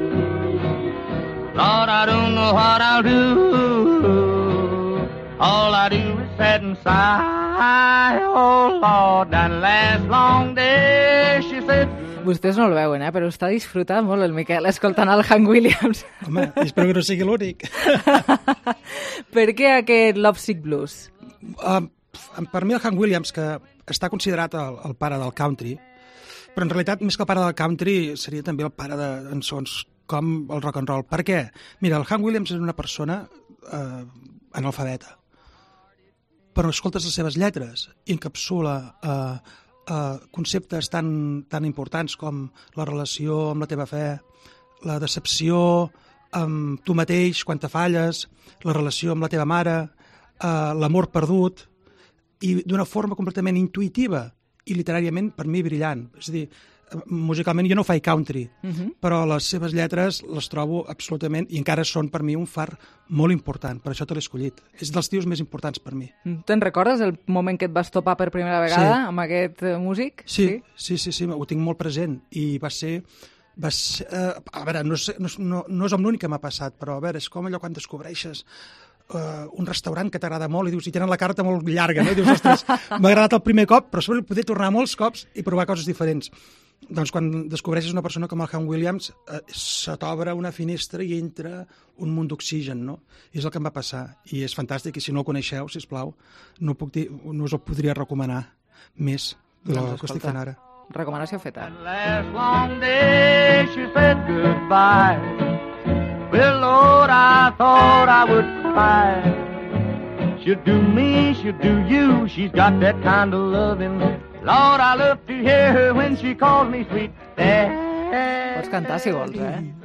[SPEAKER 18] Lord, I don't know what I'll do. All I do is sit and sigh, oh Lord, that last long day, she said.
[SPEAKER 3] Vostès no el veuen, però està disfrutant molt el Miquel escoltant el Hank Williams.
[SPEAKER 17] Home, espero que no sigui l'únic.
[SPEAKER 3] Per què aquest Lovesick Blues?
[SPEAKER 17] Per mi el Hank Williams, que està considerat el pare del country, però en realitat més que el pare del country seria també el pare de cançons com el rock and roll. Per què? Mira, el Hank Williams és una persona analfabeta, però escoltes les seves lletres i encapsula conceptes tan importants com la relació amb la teva fe, la decepció amb tu mateix quan te falles, la relació amb la teva mare, l'amor perdut, i d'una forma completament intuïtiva i literàriament per mi brillant. És a dir, musicalment jo no faig country, però les seves lletres les trobo absolutament, i encara són per mi un far molt important, per això te l'he escollit. És dels tios més importants per mi.
[SPEAKER 3] Te'n recordes el moment que et vas topar per primera vegada amb aquest músic?
[SPEAKER 17] Sí, ho tinc molt present, i va ser a veure, no és l'únic que m'ha passat, però a veure, és com allò quan descobreixes un restaurant que t'agrada molt i dius, i tenen la carta molt llarga, no? I dius, ostres, m'ha agradat el primer cop, però sobre poder tornar molts cops i provar coses diferents. Doncs quan descobreixes una persona com el Hank Williams, se t'obre una finestra i entra un munt d'oxigen, no? I és el que em va passar, i és fantàstic, i si no el coneixeu, sisplau, no us el podria recomanar més del que estic fent ara.
[SPEAKER 3] Recomanació feta.
[SPEAKER 18] Last long day she said goodbye. Well, Lord, I thought I would cry. She'll do me, she'll do you. She's got that kind of loving. Lord, I love to hear her when she calls me sweet dad.
[SPEAKER 3] Pots cantar si vols,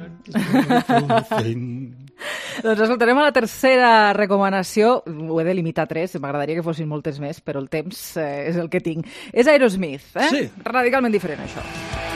[SPEAKER 3] Doncs escoltarem a la tercera recomanació. Ho he de limitar a 3, m'agradaria que fossin moltes més, però el temps és el que tinc. És Aerosmith,
[SPEAKER 17] Sí.
[SPEAKER 3] Radicalment diferent, això.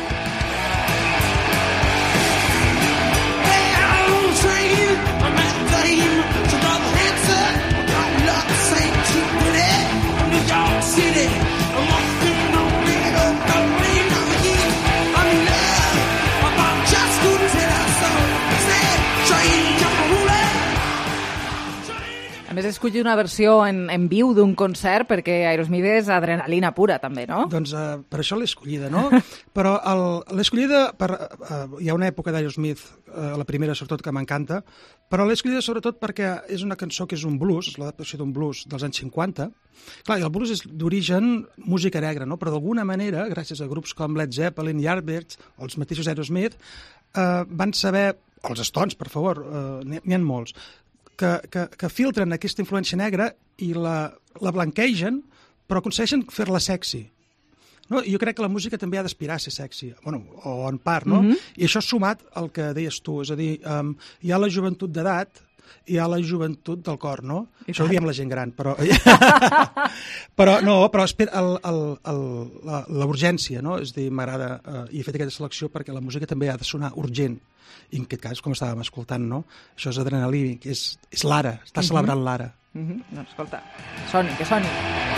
[SPEAKER 3] A més, he escollit una versió en viu d'un concert, perquè Aerosmith és adrenalina pura, també, no?
[SPEAKER 17] Doncs per això l'he escollida, no? Però l'he escollida hi ha una època d'Aerosmith, la primera sobretot, que m'encanta, però l'he escollida sobretot perquè és una cançó que és un blues, és l'adaptació d'un blues dels anys 50. Clar, i el blues és d'origen música negra, no? Però d'alguna manera, gràcies a grups com Led Zeppelin, Yardbirds o els mateixos Aerosmith, van saber, els Stones, per favor, n'hi ha molts, que filtren aquesta influència negra i la blanquegen, però aconsegueixen fer-la sexy. No? I jo crec que la música també ha d'aspirar a ser sexy, bueno, o en part, no? I això sumat al que deies tu, és a dir, hi ha la joventut d'edat, hi ha la joventut del cor, no? Això ho diem la gent gran, però... però la urgència, no? És a dir, m'agrada, i he fet aquesta selecció perquè la música també ha de sonar urgent. I en aquest cas, com estàvem escoltant, no? Això és adrenalínic, és l'ara, està celebrant l'ara.
[SPEAKER 3] Doncs escolta, soni, que soni.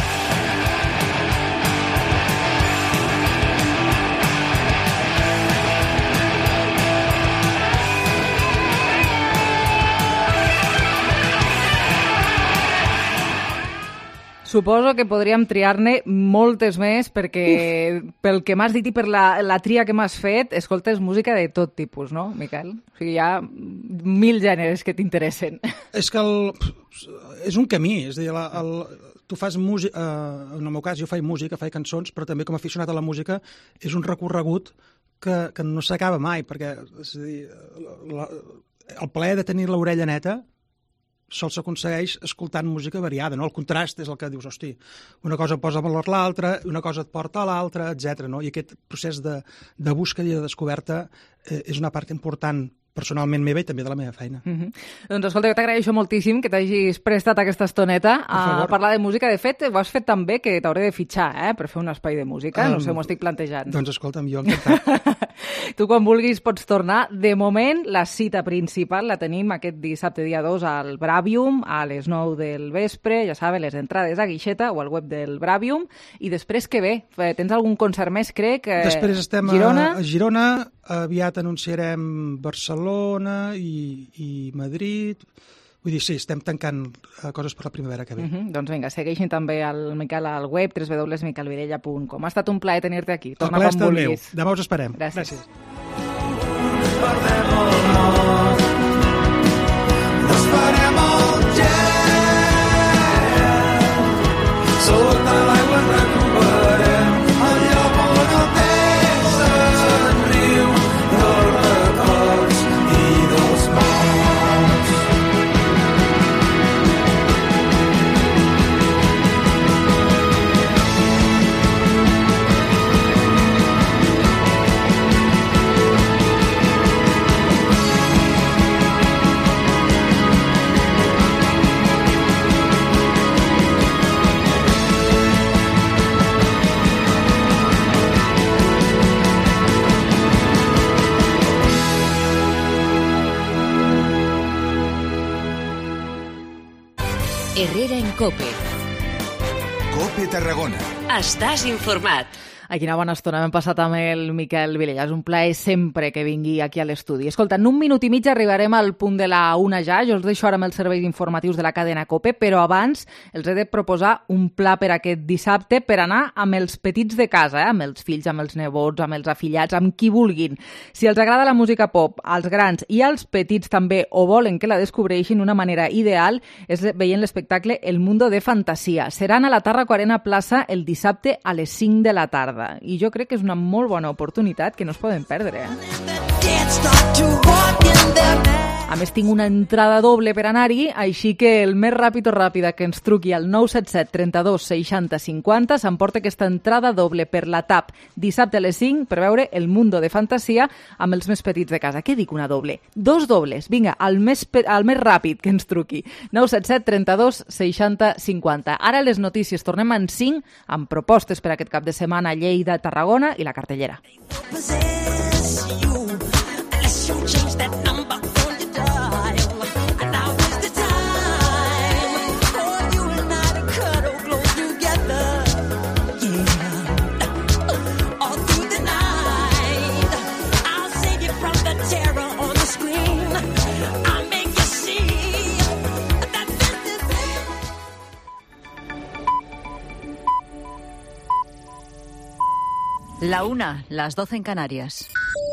[SPEAKER 3] Suposo que podríem triar-ne moltes més perquè pel que m'has dit i per la tria que m'has fet, escoltes música de tot tipus, no, Miquel? O sigui, hi ha 1000 gèneres que t'interessen.
[SPEAKER 17] És que és un camí, és a dir, tu fas música, en el meu cas jo faig música, faig cançons, però també com a aficionat a la música és un recorregut que no s'acaba mai, perquè és a dir, el plaer de tenir l'orella neta sols s'aconsegueix escoltant música variada, no? El contrast és el que dius, hosti, una cosa posa valor l'altra, una cosa et porta a l'altra, etc. No? I aquest procés de búsqueda i de descoberta és una part important personalment meva i també de la meva feina.
[SPEAKER 3] Doncs escolta, jo t'agraeixo moltíssim que t'hagis prestat aquesta estoneta a parlar de música. De fet, ho has fet tan bé que t'hauré de fitxar per fer un espai de música. No sé, m'ho estic plantejant.
[SPEAKER 17] Doncs escolta'm, jo encantat.
[SPEAKER 3] Tu quan vulguis pots tornar. De moment, la cita principal la tenim aquest dissabte dia 2 al Bravium a les 9 del vespre. Ja sabeu, les entrades a guixeta o al web del Bravium. I després què ve? Tens algun concert més, crec?
[SPEAKER 17] Després estem a Girona. Aviat anunciarem Barcelona i Madrid. Vull dir, sí, estem tancant coses per la primavera que ve.
[SPEAKER 3] Doncs vinga, segueixin també el Miquel al web www.miquelvirella.com. Ha estat un plaer tenir-te aquí.
[SPEAKER 17] El plaer és el meu. Demà us esperem.
[SPEAKER 3] Gràcies.
[SPEAKER 16] Perdem el nord, desfarem el gel, sota l'aigua ens recuperem el lloc on el temps se'n riu dels records i dels morts.
[SPEAKER 2] Herrera en COPE.
[SPEAKER 15] COPE Tarragona.
[SPEAKER 2] Estàs informat.
[SPEAKER 3] Quina bona estona hem passat amb el Miquel Vilella. És un plaer sempre que vingui aquí a l'estudi. Escolta, en 1 minut i mig arribarem al punt de la 1 ja. Jo els deixo ara amb els serveis informatius de la cadena COPE, però abans els he de proposar un pla per aquest dissabte per anar amb els petits de casa, amb els fills, amb els nebots, amb els afillats, amb qui vulguin. Si els agrada la música pop, als grans i als petits també, o volen que la descobreixin, una manera ideal és veient l'espectacle El Mundo de Fantasia. Seran a la Tàrraco Arena Plaça el dissabte a les 5 de la tarda. I jo crec que és una molt bona oportunitat que no es poden perdre. A més, tinc una entrada doble per anar-hi, així que el més ràpid o ràpida que ens truqui al 977 32 60 50 s'emporta aquesta entrada doble per la TAP dissabte a les 5 per veure El Mundo de Fantasia amb els més petits de casa. Què dic una doble? 2 dobles. Vinga, el més ràpid que ens truqui. 977 32 60 50. Ara les notícies. Tornem en 5 amb propostes per aquest cap de setmana a Lleida, Tarragona i la cartellera.
[SPEAKER 2] La 1, las 12 en Canarias.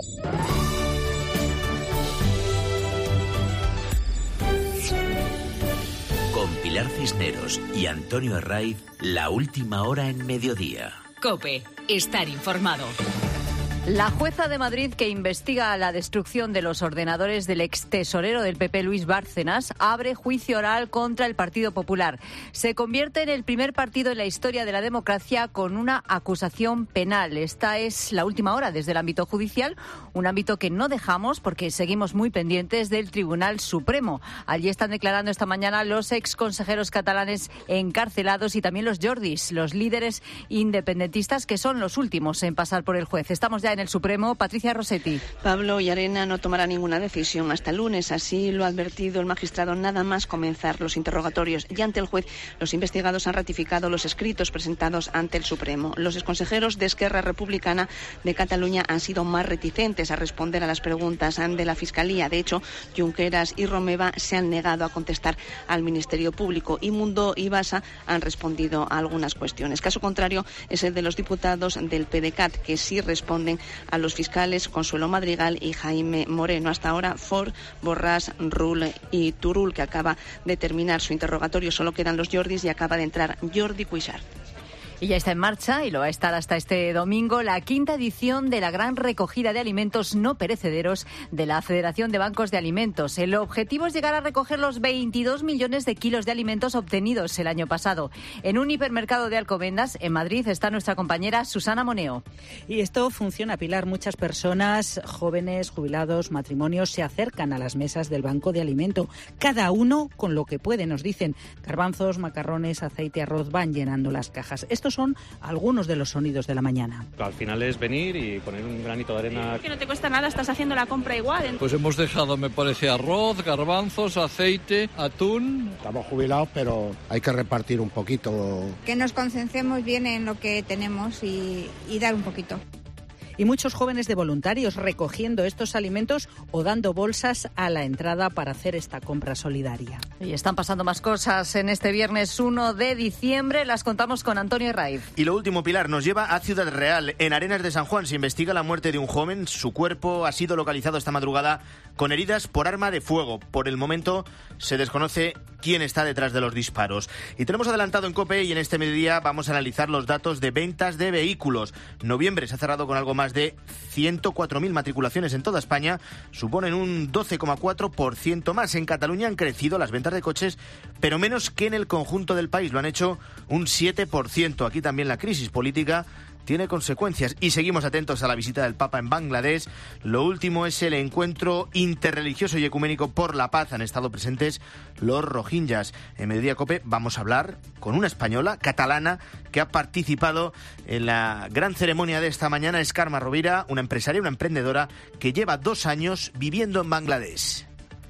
[SPEAKER 19] Con Pilar Cisneros y Antonio Herraiz, la última hora en mediodía.
[SPEAKER 2] COPE, estar informado. La jueza de Madrid que investiga la destrucción de los ordenadores del extesorero del PP, Luis Bárcenas, abre juicio oral contra el Partido Popular. Se convierte en el primer partido en la historia de la democracia con una acusación penal. Esta es la última hora desde el ámbito judicial, un ámbito que no dejamos porque seguimos muy pendientes del Tribunal Supremo. Allí están declarando esta mañana los exconsejeros catalanes encarcelados y también los Jordis, los líderes independentistas que son los últimos en pasar por el juez. Estamos ya en
[SPEAKER 20] en el Supremo, Patricia Rossetti.
[SPEAKER 21] Pablo Llarena no tomará ninguna decisión hasta el lunes, así lo ha advertido el magistrado nada más comenzar los interrogatorios. Y ante el juez, los investigados han ratificado los escritos presentados ante el Supremo. Los exconsejeros de Esquerra Republicana de Cataluña han sido más reticentes a responder a las preguntas de la Fiscalía. De hecho, Junqueras y Romeva se han negado a contestar al Ministerio Público y Mundo y Basa han respondido a algunas cuestiones. Caso contrario es el de los diputados del PDeCAT, que sí responden a los fiscales Consuelo Madrigal y Jaime Moreno. Hasta ahora, Ford, Borràs, Rull y Turull, que acaba de terminar su interrogatorio. Solo quedan los Jordis y acaba de entrar Jordi Cuixart.
[SPEAKER 20] Y ya está en marcha, y lo va a estar hasta este domingo, la 5ª edición de la gran recogida de alimentos no perecederos de la Federación de Bancos de Alimentos. El objetivo es llegar a recoger los 22 millones de kilos de alimentos obtenidos el año pasado. En un hipermercado de Alcobendas, en Madrid, está nuestra compañera Susana Moneo.
[SPEAKER 22] Y esto funciona, Pilar. Muchas personas, jóvenes, jubilados, matrimonios, se acercan a las mesas del Banco de Alimento. Cada uno con lo que puede, nos dicen. Garbanzos, macarrones, aceite, arroz, van llenando las cajas. Estos son algunos de los sonidos de la mañana.
[SPEAKER 23] Al final es venir y poner un granito de arena.
[SPEAKER 24] Que no te cuesta nada, estás haciendo la compra igual.
[SPEAKER 25] Pues hemos dejado, me parece, arroz, garbanzos, aceite, atún.
[SPEAKER 26] Estamos jubilados, pero hay que repartir un poquito.
[SPEAKER 27] Que nos concentremos bien en lo que tenemos y dar un poquito.
[SPEAKER 22] Y muchos jóvenes de voluntarios recogiendo estos alimentos o dando bolsas a la entrada para hacer esta compra solidaria.
[SPEAKER 20] Y están pasando más cosas en este viernes 1 de diciembre. Las contamos con Antonio Raiz.
[SPEAKER 28] Y lo último, Pilar, nos lleva a Ciudad Real. En Arenas de San Juan se investiga la muerte de un joven. Su cuerpo ha sido localizado esta madrugada con heridas por arma de fuego. Por el momento se desconoce quién está detrás de los disparos. Y tenemos adelantado en COPE y en este mediodía vamos a analizar los datos de ventas de vehículos. Noviembre se ha cerrado con algo más de 104.000 matriculaciones en toda España, suponen un 12,4% más. En Cataluña han crecido las ventas de coches, pero menos que en el conjunto del país, lo han hecho un 7%. Aquí también la crisis política tiene consecuencias y seguimos atentos a la visita del Papa en Bangladesh. Lo último es el encuentro interreligioso y ecuménico por la paz. Han estado presentes los rohingyas. En Mediodía COPE vamos a hablar con una española, catalana, que ha participado en la gran ceremonia de esta mañana. Es Carme Rovira, una empresaria, una emprendedora que lleva 2 años viviendo en Bangladesh.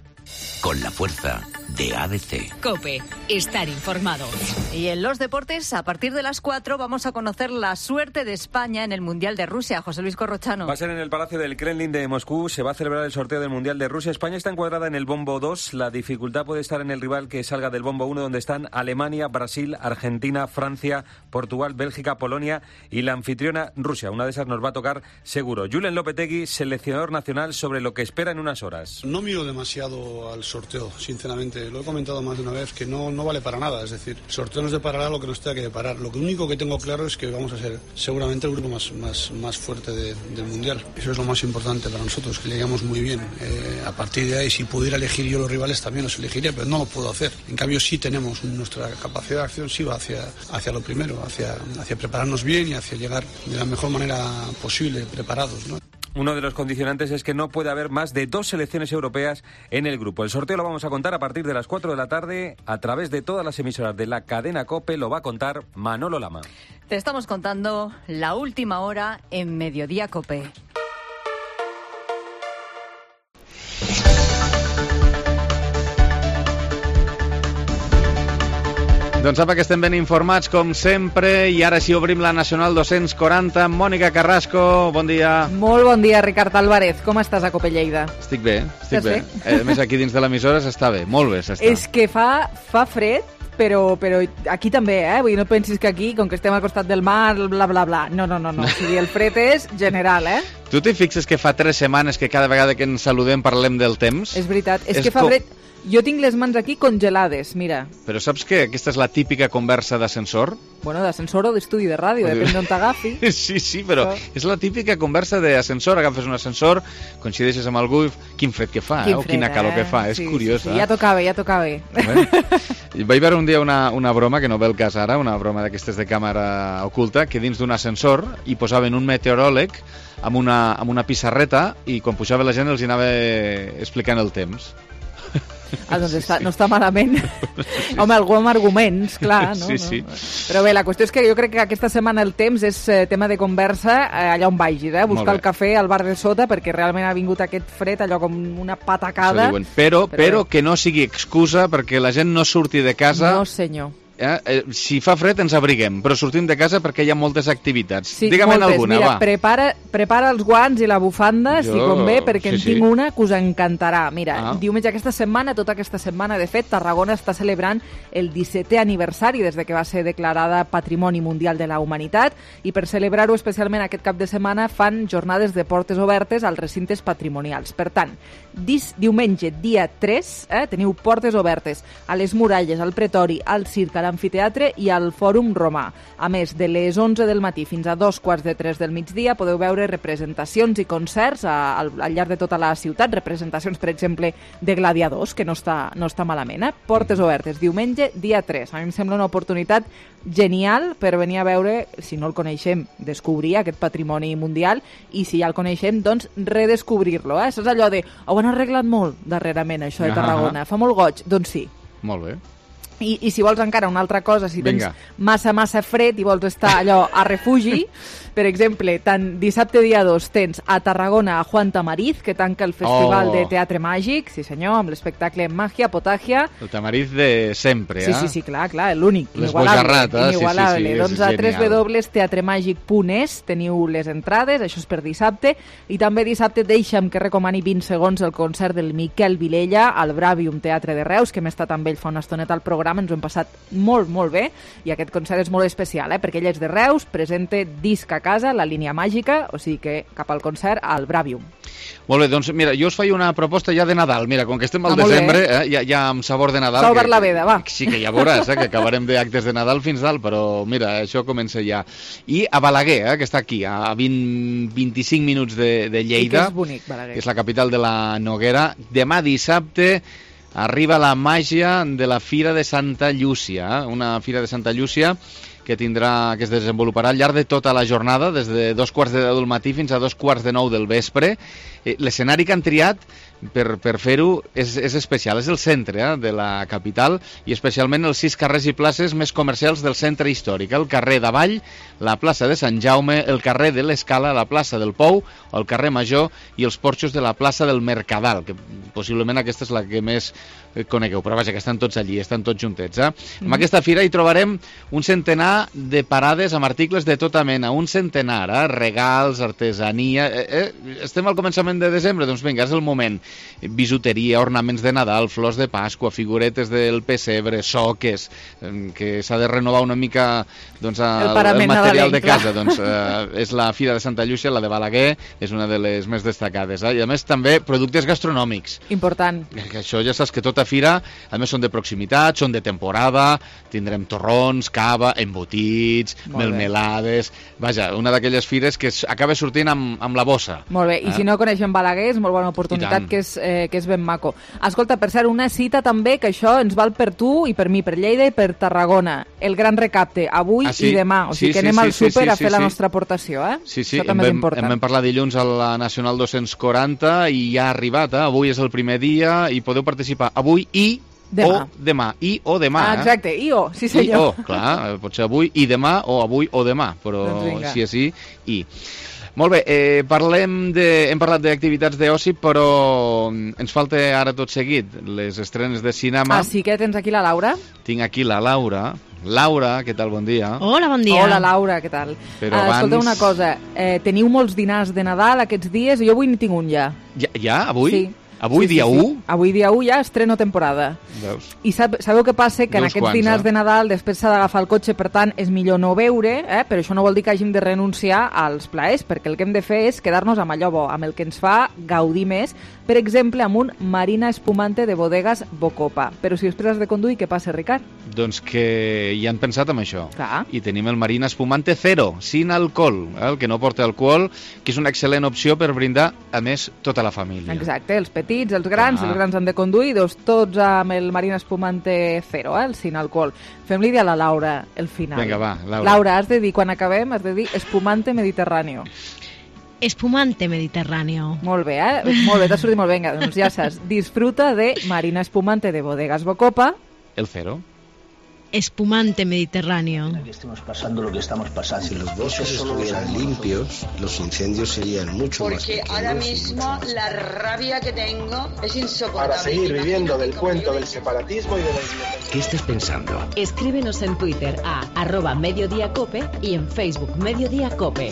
[SPEAKER 19] Con la fuerza de ABC.
[SPEAKER 20] COPE, estar informado. Y en los deportes, a partir de las 4 vamos a conocer la suerte de España en el Mundial de Rusia. José Luis Corrochano.
[SPEAKER 29] Va a ser en el Palacio del Kremlin de Moscú. Se va a celebrar el sorteo del Mundial de Rusia. España está encuadrada en el bombo 2. La dificultad puede estar en el rival que salga del bombo 1, donde están Alemania, Brasil, Argentina, Francia, Portugal, Bélgica, Polonia y la anfitriona Rusia. Una de esas nos va a tocar seguro. Julen Lopetegui, seleccionador nacional, sobre lo que espera en unas horas.
[SPEAKER 30] No miro demasiado al sorteo, sinceramente. Lo he comentado más de una vez, que no vale para nada. Es decir, el sorteo nos deparará lo que nos tenga que deparar. Lo único que tengo claro es que vamos a ser seguramente el grupo más fuerte del Mundial. Eso es lo más importante para nosotros, que lleguemos muy bien. A partir de ahí, si pudiera elegir yo los rivales, también los elegiría, pero no lo puedo hacer. En cambio, sí tenemos nuestra capacidad de acción, sí va hacia lo primero, hacia prepararnos bien y hacia llegar de la mejor manera posible, preparados, ¿no?
[SPEAKER 29] Uno de los condicionantes es que no puede haber más de 2 selecciones europeas en el grupo. El sorteo lo vamos a contar a partir de las 4 de la tarde a través de todas las emisoras de la cadena COPE. Lo va a contar Manolo Lama.
[SPEAKER 20] Te estamos contando la última hora en Mediodía COPE.
[SPEAKER 31] Doncs sap que estem ben informats, com sempre, i ara sí obrim la Nacional 240. Mònica Carrasco, bon dia.
[SPEAKER 3] Molt bon dia, Ricard Álvarez. Com estàs a Cope Lleida?
[SPEAKER 31] Estic bé. A més, aquí dins de l'emissora s'està bé, molt bé s'està.
[SPEAKER 3] És que fa fred, però aquí també, Vull dir, no pensis que aquí, com que estem al costat del mar, bla, bla, bla. No. O sigui, el fred és general,
[SPEAKER 31] Tu t'hi fixes que fa 3 setmanes que cada vegada que ens saludem parlem del temps?
[SPEAKER 3] És veritat, és que fa fred. Jo tinc les mans aquí congelades, mira.
[SPEAKER 31] Però saps que aquesta és la típica conversa d'ascensor?
[SPEAKER 3] Bueno, d'ascensor o d'estudi de ràdio, depèn d'on t'agafi.
[SPEAKER 31] Sí, però és la típica conversa d'ascensor. Agafes un ascensor, coincideixes amb algú i quin fred que fa, o quina calor que fa. És curiós,
[SPEAKER 3] Ja tocava.
[SPEAKER 31] Vaig veure un dia una broma, que no ve el cas ara, una broma d'aquestes de càmera oculta, que dins d'un ascensor hi posaven un meteoròleg amb una pissarreta i quan pujava la gent els hi anava explicant el temps.
[SPEAKER 3] Doncs no està malament. Home, algú amb arguments, clar, no?
[SPEAKER 31] Sí.
[SPEAKER 3] Però bé, la qüestió és que jo crec que aquesta setmana el temps és tema de conversa allà on vagis, buscar el cafè al bar de sota, perquè realment ha vingut aquest fred, allò com una patacada.
[SPEAKER 31] Però que no sigui excusa perquè la gent no surti de casa...
[SPEAKER 3] No, senyor.
[SPEAKER 31] Si fa fred ens abriguem, però sortim de casa perquè hi ha moltes activitats.
[SPEAKER 3] Sí,
[SPEAKER 31] Digue'm alguna,
[SPEAKER 3] mira,
[SPEAKER 31] va.
[SPEAKER 3] Prepara els guants i la bufanda, si convé, perquè en tinc una que us encantarà. Mira, diumenge tota aquesta setmana, de fet, Tarragona està celebrant el 17è aniversari des de que va ser declarada Patrimoni Mundial de la Humanitat, i per celebrar-ho especialment aquest cap de setmana fan jornades de portes obertes als recintes patrimonials. Per tant, diumenge, dia 3, teniu portes obertes a les muralles, al Pretori, al Circ, a l'Amfiteatre i al Fòrum Romà. A més, de les 11 del matí fins a 2:45 del migdia podeu veure representacions i concerts al llarg de tota la ciutat, representacions, per exemple, de gladiadors, que no està malament. Portes obertes, diumenge, dia 3. A mi em sembla una oportunitat genial per venir a veure, si no el coneixem, descobrir aquest patrimoni mundial, i si ja el coneixem, doncs redescobrir-lo. Això és allò de, ho han arreglat molt darrerament, això de Tarragona, fa molt goig. Doncs sí.
[SPEAKER 31] Molt bé.
[SPEAKER 3] I si vols encara una altra cosa, si tens massa fred i vols estar allò a refugi, per exemple, tant dissabte dia 2 tens a Tarragona a Juan Tamariz, que tanca el Festival de Teatre Màgic, sí senyor, amb l'espectacle Màgia, Potagia.
[SPEAKER 31] El Tamariz de sempre,
[SPEAKER 3] Sí, clar, l'únic, inigualable. Doncs a www.teatremàgic.es teniu les entrades, això és per dissabte, i també dissabte deixa'm que recomani 20 segons el concert del Miquel Vilella al Bravium Teatre de Reus, que hem estat amb ell fa una estoneta al programa, ens ho hem passat molt, molt bé, i aquest concert és molt especial, perquè ell és de Reus, presenta disc a casa, la línia màgica, o sigui que cap al concert al Bravium.
[SPEAKER 31] Molt bé, doncs mira, jo us faig una proposta ja de Nadal. Mira, com que estem al desembre, ja amb sabor de Nadal...
[SPEAKER 3] S'ha obert la veda, va.
[SPEAKER 31] Sí, que ja veuràs, que acabarem d'actes de Nadal fins dalt, però mira, això comença ja. I a Balaguer, que està aquí, a 25 minuts de Lleida,
[SPEAKER 3] que és bonic, Balaguer,
[SPEAKER 31] que és la capital de la Noguera, demà dissabte arriba la màgia de la Fira de Santa Llúcia, una Fira de Santa Llúcia que es desenvoluparà al llarg de tota la jornada, des de 2:15 del matí fins a 2:45 del vespre. L'escenari que han triat per fer-ho és especial, és el centre de la capital, i especialment els 6 carrers i places més comercials del centre històric: el carrer d'Avall, la plaça de Sant Jaume, el carrer de l'Escala, la plaça del Pou, el carrer Major i els porxos de la plaça del Mercadal, que possiblement aquesta és la que més conegueu, però vaja, que estan tots allí, estan tots juntets. En aquesta fira hi trobarem un centenar de parades amb articles de tota mena, un centenar, regals, artesania... Estem al començament de desembre, doncs vinga, és el moment. Bisuteria, ornaments de Nadal, flors de Pasqua, figuretes del pessebre, soques, que s'ha de renovar una mica doncs, el material de casa. Doncs, és la Fira de Santa Llúcia, la de Balaguer, és una de les més destacades. I a més també productes gastronòmics.
[SPEAKER 3] Important.
[SPEAKER 31] Que això ja saps que tota fira, a més són de proximitat, són de temporada, tindrem torrons, cava, embotits, melmelades... Vaja, una d'aquelles fires que acaba sortint amb la bossa.
[SPEAKER 3] Molt bé, i si no coneixem Balaguer, és molt bona oportunitat, que és ben maco. Escolta, per cert, una cita també, que això ens val per tu i per mi, per Lleida i per Tarragona. El gran recapte, avui i demà. O sigui que anem al súper a fer la nostra aportació,
[SPEAKER 31] Sí, això també és important. En vam parlar dilluns a la Nacional 240 i ja ha arribat, avui és el primer dia i podeu participar avui i demà.
[SPEAKER 3] Exacte, sí senyor.
[SPEAKER 31] Clar, pot ser avui i demà o avui o demà, però si és i. Molt bé, hem parlat d'activitats d'oci, però ens falta ara tot seguit les estrenes de cinema.
[SPEAKER 3] Sí que tens aquí la Laura?
[SPEAKER 31] Tinc aquí la Laura. Laura, què tal? Bon dia.
[SPEAKER 1] Hola, bon dia.
[SPEAKER 3] Hola, Laura, què tal? Escolta una cosa, teniu molts dinars de Nadal aquests dies? Jo avui n'hi tinc un ja.
[SPEAKER 31] Ja? Avui?
[SPEAKER 3] Sí.
[SPEAKER 31] Avui dia 1?
[SPEAKER 3] Avui dia 1 ja estreno temporada.
[SPEAKER 31] Veus?
[SPEAKER 3] I sabeu què passa? Que en aquests dinars de Nadal després s'ha d'agafar el cotxe, per tant és millor no beure, però això no vol dir que hàgim de renunciar als plaers, perquè el que hem de fer és quedar-nos amb allò bo, amb el que ens fa gaudir més, per exemple amb un Marina Espumante de Bodegas Bocopa. Però si després has de conduir, què passa, Ricard?
[SPEAKER 31] Doncs que hi han pensat en això.
[SPEAKER 3] Clar.
[SPEAKER 31] I tenim el Marina Espumante Cero, sin alcohol, el que no porta alcohol, que és una excel·lent opció per brindar, a més, tota la família.
[SPEAKER 3] Exacte, els petits, els grans han de conduir, doncs tots amb el Marina Espumante Cero, el sin alcohol. Fem-li dir a la Laura el final.
[SPEAKER 31] Vinga, va, Laura.
[SPEAKER 3] Laura, has de dir, quan acabem, has de dir Espumante Mediterráneo.
[SPEAKER 1] Espumante Mediterráneo.
[SPEAKER 3] Molt bé, Molt bé, t'ha sortit molt bé. Vinga, doncs ja saps, disfruta de Marina Espumante de Bodegas Bocopa.
[SPEAKER 31] El cero.
[SPEAKER 1] Espumante Mediterráneo.
[SPEAKER 4] Que estemos pasando lo que estamos pasando.
[SPEAKER 5] Si los bosques estuvieran limpios, los incendios serían mucho más pequeños.
[SPEAKER 6] Porque ahora mismo la rabia que tengo es insoportable.
[SPEAKER 5] Para seguir viviendo del cuento del separatismo y de la independencia.
[SPEAKER 19] ¿Qué estás pensando?
[SPEAKER 2] Escríbenos en Twitter a @mediodíacope y en Facebook Mediodía Cope.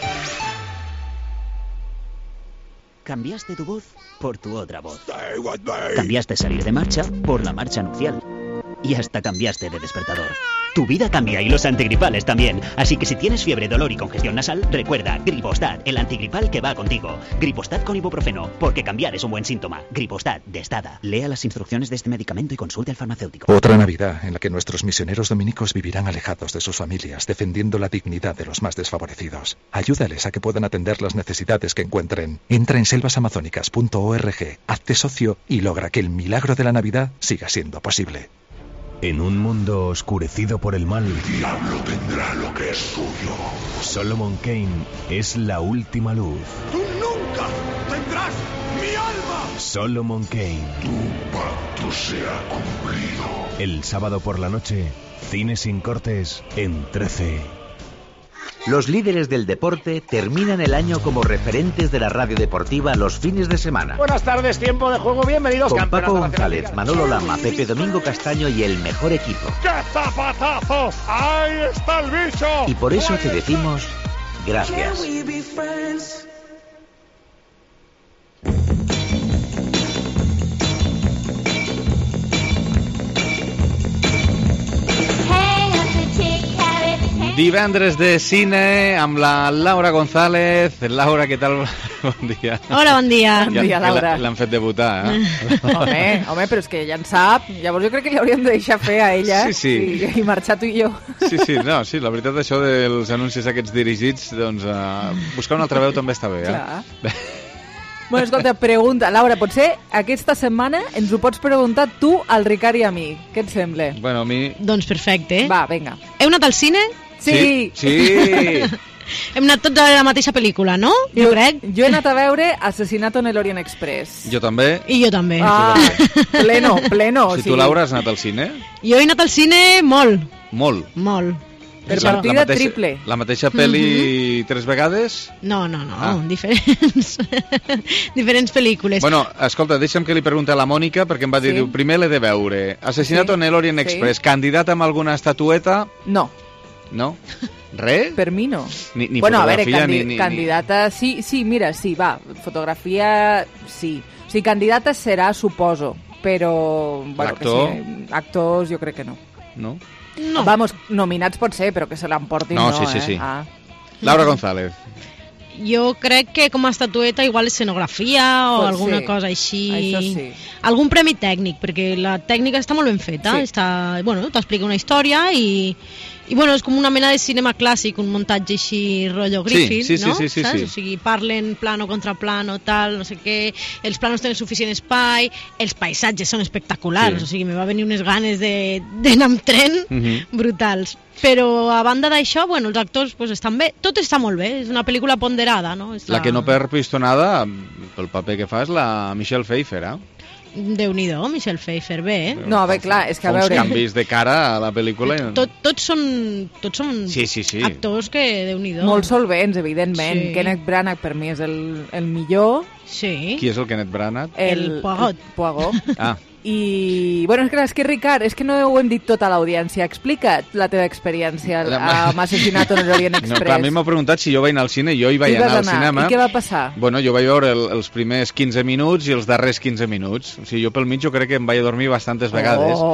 [SPEAKER 7] Cambiaste tu voz por tu otra voz. Cambiaste salir de marcha por la marcha nupcial. Y hasta cambiaste de despertador. Tu vida cambia y los antigripales también. Así que si tienes fiebre, dolor y congestión nasal, recuerda Gripostat, el antigripal que va contigo. Gripostat con ibuprofeno, porque cambiar es un buen síntoma. Gripostat de Estada. Lea las instrucciones de este medicamento y consulte al farmacéutico.
[SPEAKER 8] Otra Navidad en la que nuestros misioneros dominicos vivirán alejados de sus familias, defendiendo la dignidad de los más desfavorecidos. Ayúdales a que puedan atender las necesidades que encuentren. Entra en selvasamazónicas.org, hazte socio y logra que el milagro de la Navidad siga siendo posible.
[SPEAKER 9] En un mundo oscurecido por el mal,
[SPEAKER 10] el diablo tendrá lo que es suyo.
[SPEAKER 9] Solomon Kane es la última luz.
[SPEAKER 10] ¡Tú nunca tendrás mi alma!
[SPEAKER 9] Solomon Kane.
[SPEAKER 10] Tu pacto se ha cumplido.
[SPEAKER 9] El sábado por la noche, cine sin cortes en 13.
[SPEAKER 19] Los líderes del deporte terminan el año como referentes de la radio deportiva los fines de semana.
[SPEAKER 11] Buenas tardes, tiempo de juego, bienvenidos.
[SPEAKER 19] Con Paco González, Manolo Lama, Pepe Domingo Castaño y el mejor equipo.
[SPEAKER 10] ¡Qué zapatazo! ¡Ahí está el bicho!
[SPEAKER 19] Y por eso te decimos gracias.
[SPEAKER 31] Divendres de cine amb la Laura González. Laura, què tal? Bon dia.
[SPEAKER 1] Hola, bon dia.
[SPEAKER 3] Bon dia, Laura.
[SPEAKER 31] L'han fet debutar,
[SPEAKER 3] Home, però és que ja en sap. Llavors jo crec que li hauríem de deixar fer a ella i marxar tu i jo.
[SPEAKER 31] Sí, la veritat, això dels anuncis aquests dirigits, doncs buscar una altra veu també està bé,
[SPEAKER 3] Clar. Bueno, escolta, pregunta. Laura, potser aquesta setmana ens ho pots preguntar tu al Ricard i a mi. Què et sembla?
[SPEAKER 31] Bueno, a mi...
[SPEAKER 1] Doncs perfecte.
[SPEAKER 3] Va, vinga.
[SPEAKER 1] Heu anat al cine?
[SPEAKER 3] Sí.
[SPEAKER 1] Hem anat tots a veure la mateixa pel·lícula, no? Jo crec.
[SPEAKER 3] Jo he anat a veure Asesinato en el Orient Express.
[SPEAKER 31] Jo també.
[SPEAKER 1] I jo també.
[SPEAKER 3] Pleno.
[SPEAKER 31] Si tu, Laura, has anat al cine?
[SPEAKER 1] Jo he anat al cine molt.
[SPEAKER 31] Molt.
[SPEAKER 3] Per partida triple.
[SPEAKER 31] La mateixa pel·li 3 vegades?
[SPEAKER 1] No. Diferents pel·lícules.
[SPEAKER 31] Bueno, escolta, deixa'm que li pregunti a la Mònica, perquè em va dir, primer l'he de veure. Asesinato en el Orient Express. Candidat amb alguna estatueta?
[SPEAKER 3] No.
[SPEAKER 31] No? Res?
[SPEAKER 3] Per mi no.
[SPEAKER 31] Ni
[SPEAKER 3] bueno,
[SPEAKER 31] fotografia,
[SPEAKER 3] a veure, candidata... Sí, mira, sí, va. Fotografia, sí. O sigui, candidata serà, suposo. Però... Bueno, actors jo crec que no.
[SPEAKER 31] No?
[SPEAKER 3] No. Vamos, nominats pot ser, però que se l'emportin no.
[SPEAKER 31] Sí. Laura González.
[SPEAKER 1] Jo crec que com a estatueta igual escenografia o alguna cosa així.
[SPEAKER 3] Això sí.
[SPEAKER 1] Algun premi tècnic, perquè la tècnica està molt ben feta. T'explica una història i bueno, és com una mena de cinema clàssic, un muntatge així rotllo Griffith, no?
[SPEAKER 31] Sí.
[SPEAKER 1] O sigui, parlen plano contra plano, tal, no sé què, els planos tenen suficient espai, els paisatges són espectaculars, o sigui, me va venir unes ganes d'anar amb tren brutals. Però a banda d'això, bueno, els actors pues, estan bé, tot està molt bé, és una pel·lícula ponderada, no?
[SPEAKER 31] La que no perd pistonada pel paper que fa és la Michelle Pfeiffer,
[SPEAKER 1] Déu-n'hi-do, Michelle Pfeiffer, bé.
[SPEAKER 3] No, bé, clar, és que a veure...
[SPEAKER 31] Uns canvis de cara a la pel·lícula...
[SPEAKER 1] Tots són actors que, Déu-n'hi-do.
[SPEAKER 3] Molt solvents, evidentment. Sí. Kenneth Branagh per mi és el millor.
[SPEAKER 1] Sí.
[SPEAKER 31] Qui és el Kenneth Branagh?
[SPEAKER 1] El Poirot.
[SPEAKER 3] I, bueno, és que Ricard, és que no ho hem dit tot a l'audiència. Explica't la teva experiència amb Asesinato en l'Orient Express.
[SPEAKER 31] No, clar, a mi m'ha preguntat si jo vaig anar al cine. Jo hi vaig anar al cinema.
[SPEAKER 3] I què va passar?
[SPEAKER 31] Bueno, jo vaig veure els primers 15 minuts i els darrers 15 minuts. O sigui, jo pel mig jo crec que em vaig dormir bastantes vegades.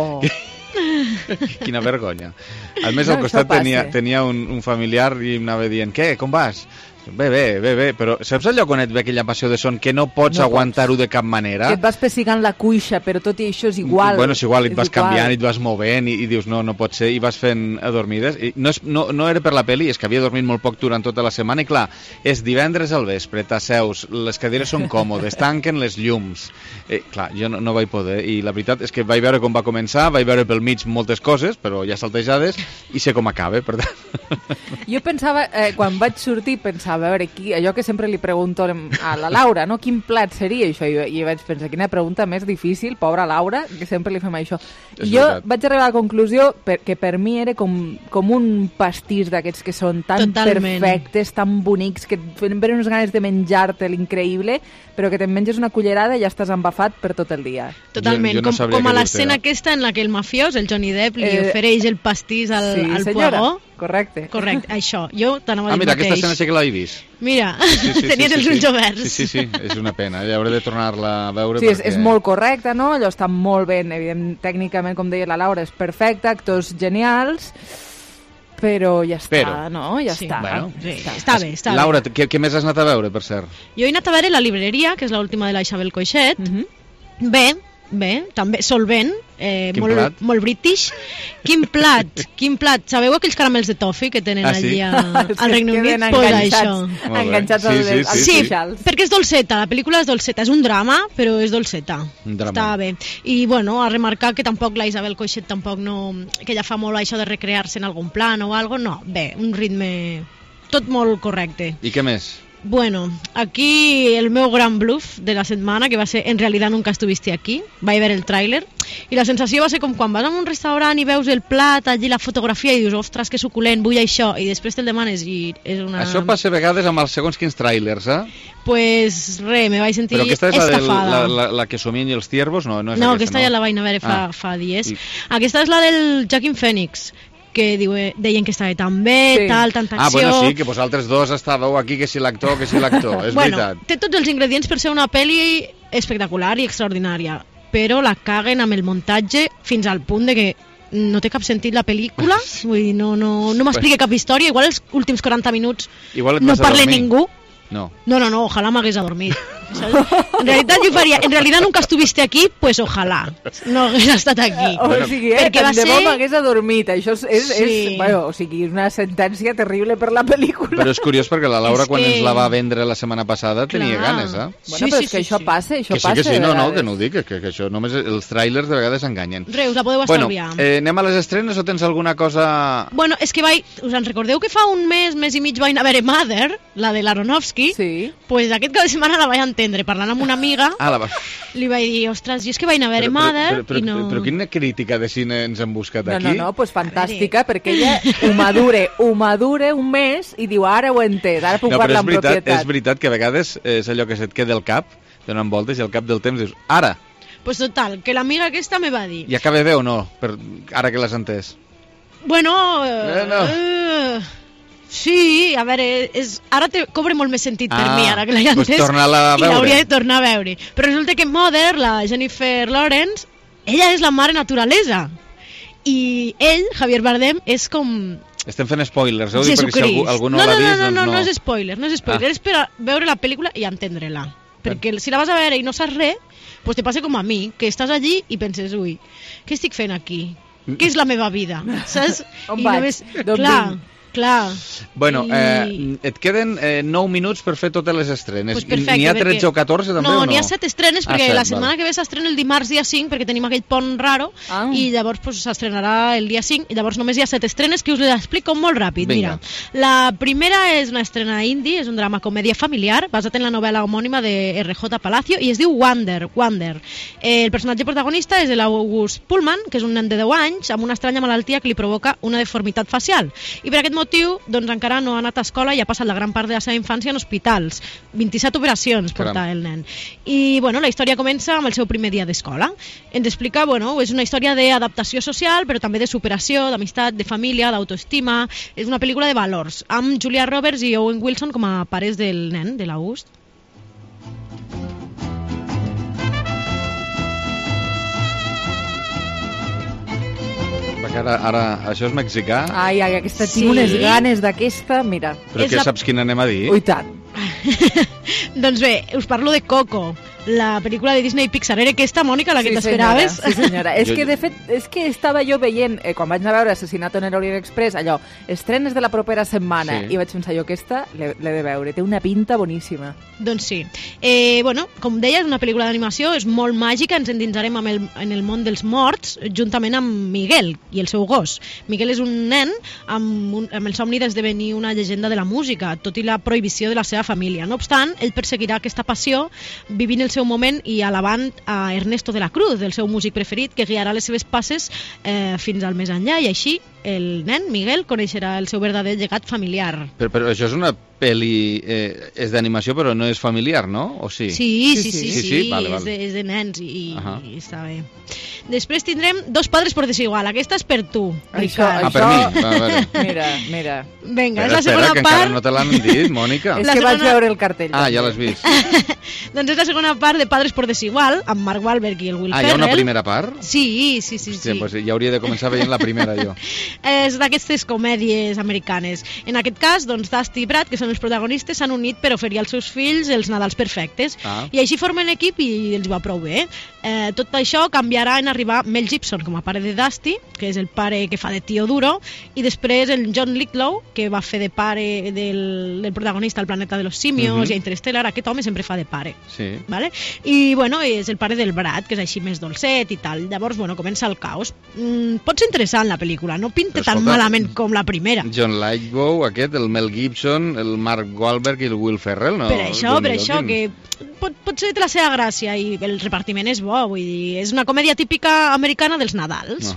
[SPEAKER 31] Quina vergonya. A més, al costat tenia un familiar i em anava dient, què, com vas? Bé, però saps allò quan et ve aquella passió de son que no pots aguantar-ho de cap manera?
[SPEAKER 3] Que et vas pessigant la cuixa, però tot i això és igual.
[SPEAKER 31] Bueno, és igual, et vas canviant, et vas movent i dius no pot ser, i vas fent adormides. I no era per la pel·li, és que havia dormit molt poc durant tota la setmana i clar, és divendres al vespre, t'asseus, les cadires són còmodes, tanquen les llums. Clar, jo no vaig poder, i la veritat és que vaig veure com va començar, vaig veure pel mig moltes coses, però ja saltejades, i sé com acaba, per tant...
[SPEAKER 3] Jo pensava, quan vaig sortir, pensava, a veure, allò que sempre li pregunto a la Laura, no? Quin plat seria això? I vaig pensar, quina pregunta més difícil, pobra Laura, que sempre li fem això. Jo vaig arribar a la conclusió que per mi era com un pastís d'aquests que són tan perfectes, tan bonics, que et fan unes ganes de menjar-te l'increïble, però que te'n menges una cullerada i ja estàs embafat per tot el dia.
[SPEAKER 1] Totalment, com a l'escena aquesta en la que el mafiós, el Johnny Depp, li ofereix el pastís al Poirot.
[SPEAKER 3] Correcte,
[SPEAKER 1] això. Jo t'anava a dir
[SPEAKER 31] mira,
[SPEAKER 1] mateix.
[SPEAKER 31] aquesta escena sí que l'he vist.
[SPEAKER 1] Mira, tenies els ulls oberts.
[SPEAKER 31] Sí, és una pena. Hauré de tornar-la a veure.
[SPEAKER 3] Sí, és molt correcta, no? Allò està molt ben, evident, tècnicament, com deia la Laura, és perfecte, actors genials, però ja està, no? Ja està.
[SPEAKER 31] Bueno,
[SPEAKER 1] està bé.
[SPEAKER 31] Laura, què més has anat a veure, per cert?
[SPEAKER 1] Jo he anat a veure La Libreria, que és l'última de la Isabel Coixet. Bé, també solvent, molt british. Quin plat? Sabeu aquells caramels de toffee que tenen allí al Regne Unit? Pues això.
[SPEAKER 3] Enganxats als queixals.
[SPEAKER 1] Perquè és dolceta, la pel·lícula és dolceta, és un drama, però és dolceta. Està bé. I bueno, a remarcar que tampoc la Isabel Coixet tampoc no, que ella fa molt això de recrear-se en algun plan o algo, no, bé, un ritme tot molt correcte.
[SPEAKER 31] I què més?
[SPEAKER 1] Bueno, aquí el meu gran bluff de la setmana, que va ser En realidad nunca estuviste aquí, vaig veure el tràiler i la sensació va ser com quan vas a un restaurant i veus el plat, allí la fotografia i dius, ostres, que suculent, vull això, i després te'l demanes i és una...
[SPEAKER 31] Això passa a vegades amb els segons quins tràilers,
[SPEAKER 1] Pues res, me vaig sentir
[SPEAKER 31] estafada. Però
[SPEAKER 1] aquesta
[SPEAKER 31] és la que somien els tiervos? No,
[SPEAKER 1] no, aquesta ja la vaig anar a veure fa dies. Aquesta és la del Joaquin Phoenix, que deien que estava tan bé, tanta acció...
[SPEAKER 31] bueno, sí, que vosaltres dos estàveu aquí, que si l'actor, és veritat.
[SPEAKER 1] Té tots els ingredients per ser una pel·li espectacular i extraordinària, però la caguen amb el muntatge fins al punt de que no té cap sentit la pel·lícula, vull dir, no m'explica cap història, igual els últims 40 minuts no parla ningú.
[SPEAKER 31] No,
[SPEAKER 1] ojalà m'hagués adormit. En realitat jo faria, en realidad nunca estuviste aquí, pues ojalà no hagués estat aquí.
[SPEAKER 3] O sigui, tant de bo m'hagués adormit. Això és una sentència terrible per la pel·lícula.
[SPEAKER 31] Però és curiós perquè la Laura, quan ens la va vendre la setmana passada, tenia ganes,
[SPEAKER 3] Bueno, però és que això passa,
[SPEAKER 31] Que sí, no, que no ho dic, que això només els trailers de vegades enganyen.
[SPEAKER 1] Us la podeu estalviar.
[SPEAKER 31] Anem a les estrenes o tens alguna cosa...
[SPEAKER 1] Bueno, és que us en recordeu que fa un mes i mig vaig anar a veure Mother, la de l'Aronofsky?
[SPEAKER 3] Sí.
[SPEAKER 1] Pues aquest cap de setmana la vaig entendre, parlant amb una amiga, li vaig dir, ostres, jo és que vaig anar a veure Mother i no...
[SPEAKER 31] Però quina crítica de cine ens hem buscat aquí?
[SPEAKER 3] No, pues fantàstica, perquè ella ho madure un mes i diu, ara ho he entès, ara puc parlar amb propietat.
[SPEAKER 31] És veritat que a vegades és allò que se't queda al cap, donant voltes, i al cap del temps dius, ara!
[SPEAKER 1] Pues total, que l'amiga aquesta me va dir...
[SPEAKER 31] I acaba bé o no, ara que l'has entès?
[SPEAKER 1] Bueno... Sí, a veure, ara cobra molt més sentit per mi, ara que l'he entès, i l'hauria de tornar a veure. Però resulta que Mother, la Jennifer Lawrence, ella és la mare naturalesa. I ell, Javier Bardem, és com...
[SPEAKER 31] Estem fent spoilers, perquè si algú no l'ha vist...
[SPEAKER 1] No és spoiler, és per veure la pel·lícula i entendre-la. Perquè si la vas a veure i no saps res, pues te passa com a mi, que estàs allí i penses, ui, què estic fent aquí? Què és la meva vida? Saps?
[SPEAKER 3] On vaig?
[SPEAKER 1] Clar.
[SPEAKER 31] Bueno, et queden 9 minuts per fer totes les estrenes.
[SPEAKER 1] Pues perfecte,
[SPEAKER 31] n'hi ha 13 o 14 també o no?
[SPEAKER 1] No, n'hi ha 7 estrenes perquè la setmana que ve s'estrena el dimarts dia 5 perquè tenim aquell pont raro i llavors s'estrenarà el dia 5 i llavors només hi ha 7 estrenes que us les explico molt ràpid. Mira, la primera és una estrena indie, és un drama comèdia familiar basat en la novel·la homònima de R.J. Palacio i es diu Wander. El personatge protagonista és l'August Pullman, que és un nen de 10 anys amb una estranya malaltia que li provoca una deformitat facial. I per aquest motiu, doncs encara no ha anat a escola i ha passat la gran part de la seva infància en hospitals. 27 operacions porta el nen. I, bueno, la història comença amb el seu primer dia d'escola. Ens explica, és una història d'adaptació social, però també de superació, d'amistat, de família, d'autoestima. És una pel·lícula de valors, amb Julia Roberts i Owen Wilson com a pares del nen, de l'August.
[SPEAKER 31] Ara, això és mexicà?
[SPEAKER 3] Ai, aquesta tinc unes ganes d'aquesta, mira.
[SPEAKER 31] Però que saps quina anem a dir?
[SPEAKER 3] Ui, tant.
[SPEAKER 1] Doncs bé, us parlo de Coco. la pel·lícula de Disney Pixar. Era aquesta, Mònica, la que t'esperaves?
[SPEAKER 3] Sí, senyora. És que, de fet, estava jo veient, quan vaig anar a veure Assassinato en el Orient Express, allò, estrenes de la propera setmana, i vaig pensar jo, aquesta l'he de veure, té una pinta boníssima.
[SPEAKER 1] Doncs sí. Bueno, com deia, és una pel·lícula d'animació, és molt màgica, ens endinsarem en el món dels morts, juntament amb Miguel i el seu gos. Miguel és un nen amb el somni d'esdevenir una llegenda de la música, tot i la prohibició de la seva família. No obstant, ell perseguirà aquesta passió vivint el seu moment i alabant a Ernesto de la Cruz, el seu músic preferit, que guiarà les seves passes fins al més enllà, i així el nen, Miguel, coneixerà el seu verdader llegat familiar.
[SPEAKER 31] Però això és una pel·li... és d'animació, però no és familiar, no? O sí?
[SPEAKER 1] Sí.
[SPEAKER 31] Vale.
[SPEAKER 1] És de nens i està bé. Després tindrem Dos padres por desigual. Aquesta és per tu, Ricard.
[SPEAKER 31] Per mi?
[SPEAKER 3] Mira.
[SPEAKER 1] Vinga, és la segona
[SPEAKER 31] que
[SPEAKER 1] part...
[SPEAKER 31] encara no te l'han dit, Mònica.
[SPEAKER 3] És que vaig veure el cartell.
[SPEAKER 31] Ja l'has vist.
[SPEAKER 1] Doncs és la segona part de Padres por desigual, amb Mark Wahlberg i el Will Ferrell.
[SPEAKER 31] Hi ha una primera part?
[SPEAKER 1] Sí.
[SPEAKER 31] Hòstia, pues ja hauria de començar veient la primera, jo.
[SPEAKER 1] És d'aquestes comèdies americanes. En aquest cas, doncs, Dusty i Brad, que són els protagonistes, s'han unit per oferir als seus fills els Nadals perfectes. I així formen equip i els va prou bé. Tot això canviarà en arribar Mel Gibson com a pare de Dusty, que és el pare que fa de tio duro, i després el John Lithgow, que va fer de pare del protagonista al Planeta de los Simios i a Interstellar. Aquest home sempre fa de pare.
[SPEAKER 31] Sí.
[SPEAKER 1] Vale? I, bueno, és el pare del Brad, que és així més dolcet i tal. Llavors, bueno, comença el caos. Pot ser interessant la pel·lícula, no pinta tan malament com la primera.
[SPEAKER 31] John Lithgow, el Mel Gibson, el Mark Wahlberg i el Will Ferrell, no?
[SPEAKER 1] Per això, que pot ser de la seva gràcia i el repartiment és bo, vull dir, és una comèdia típica americana dels Nadals.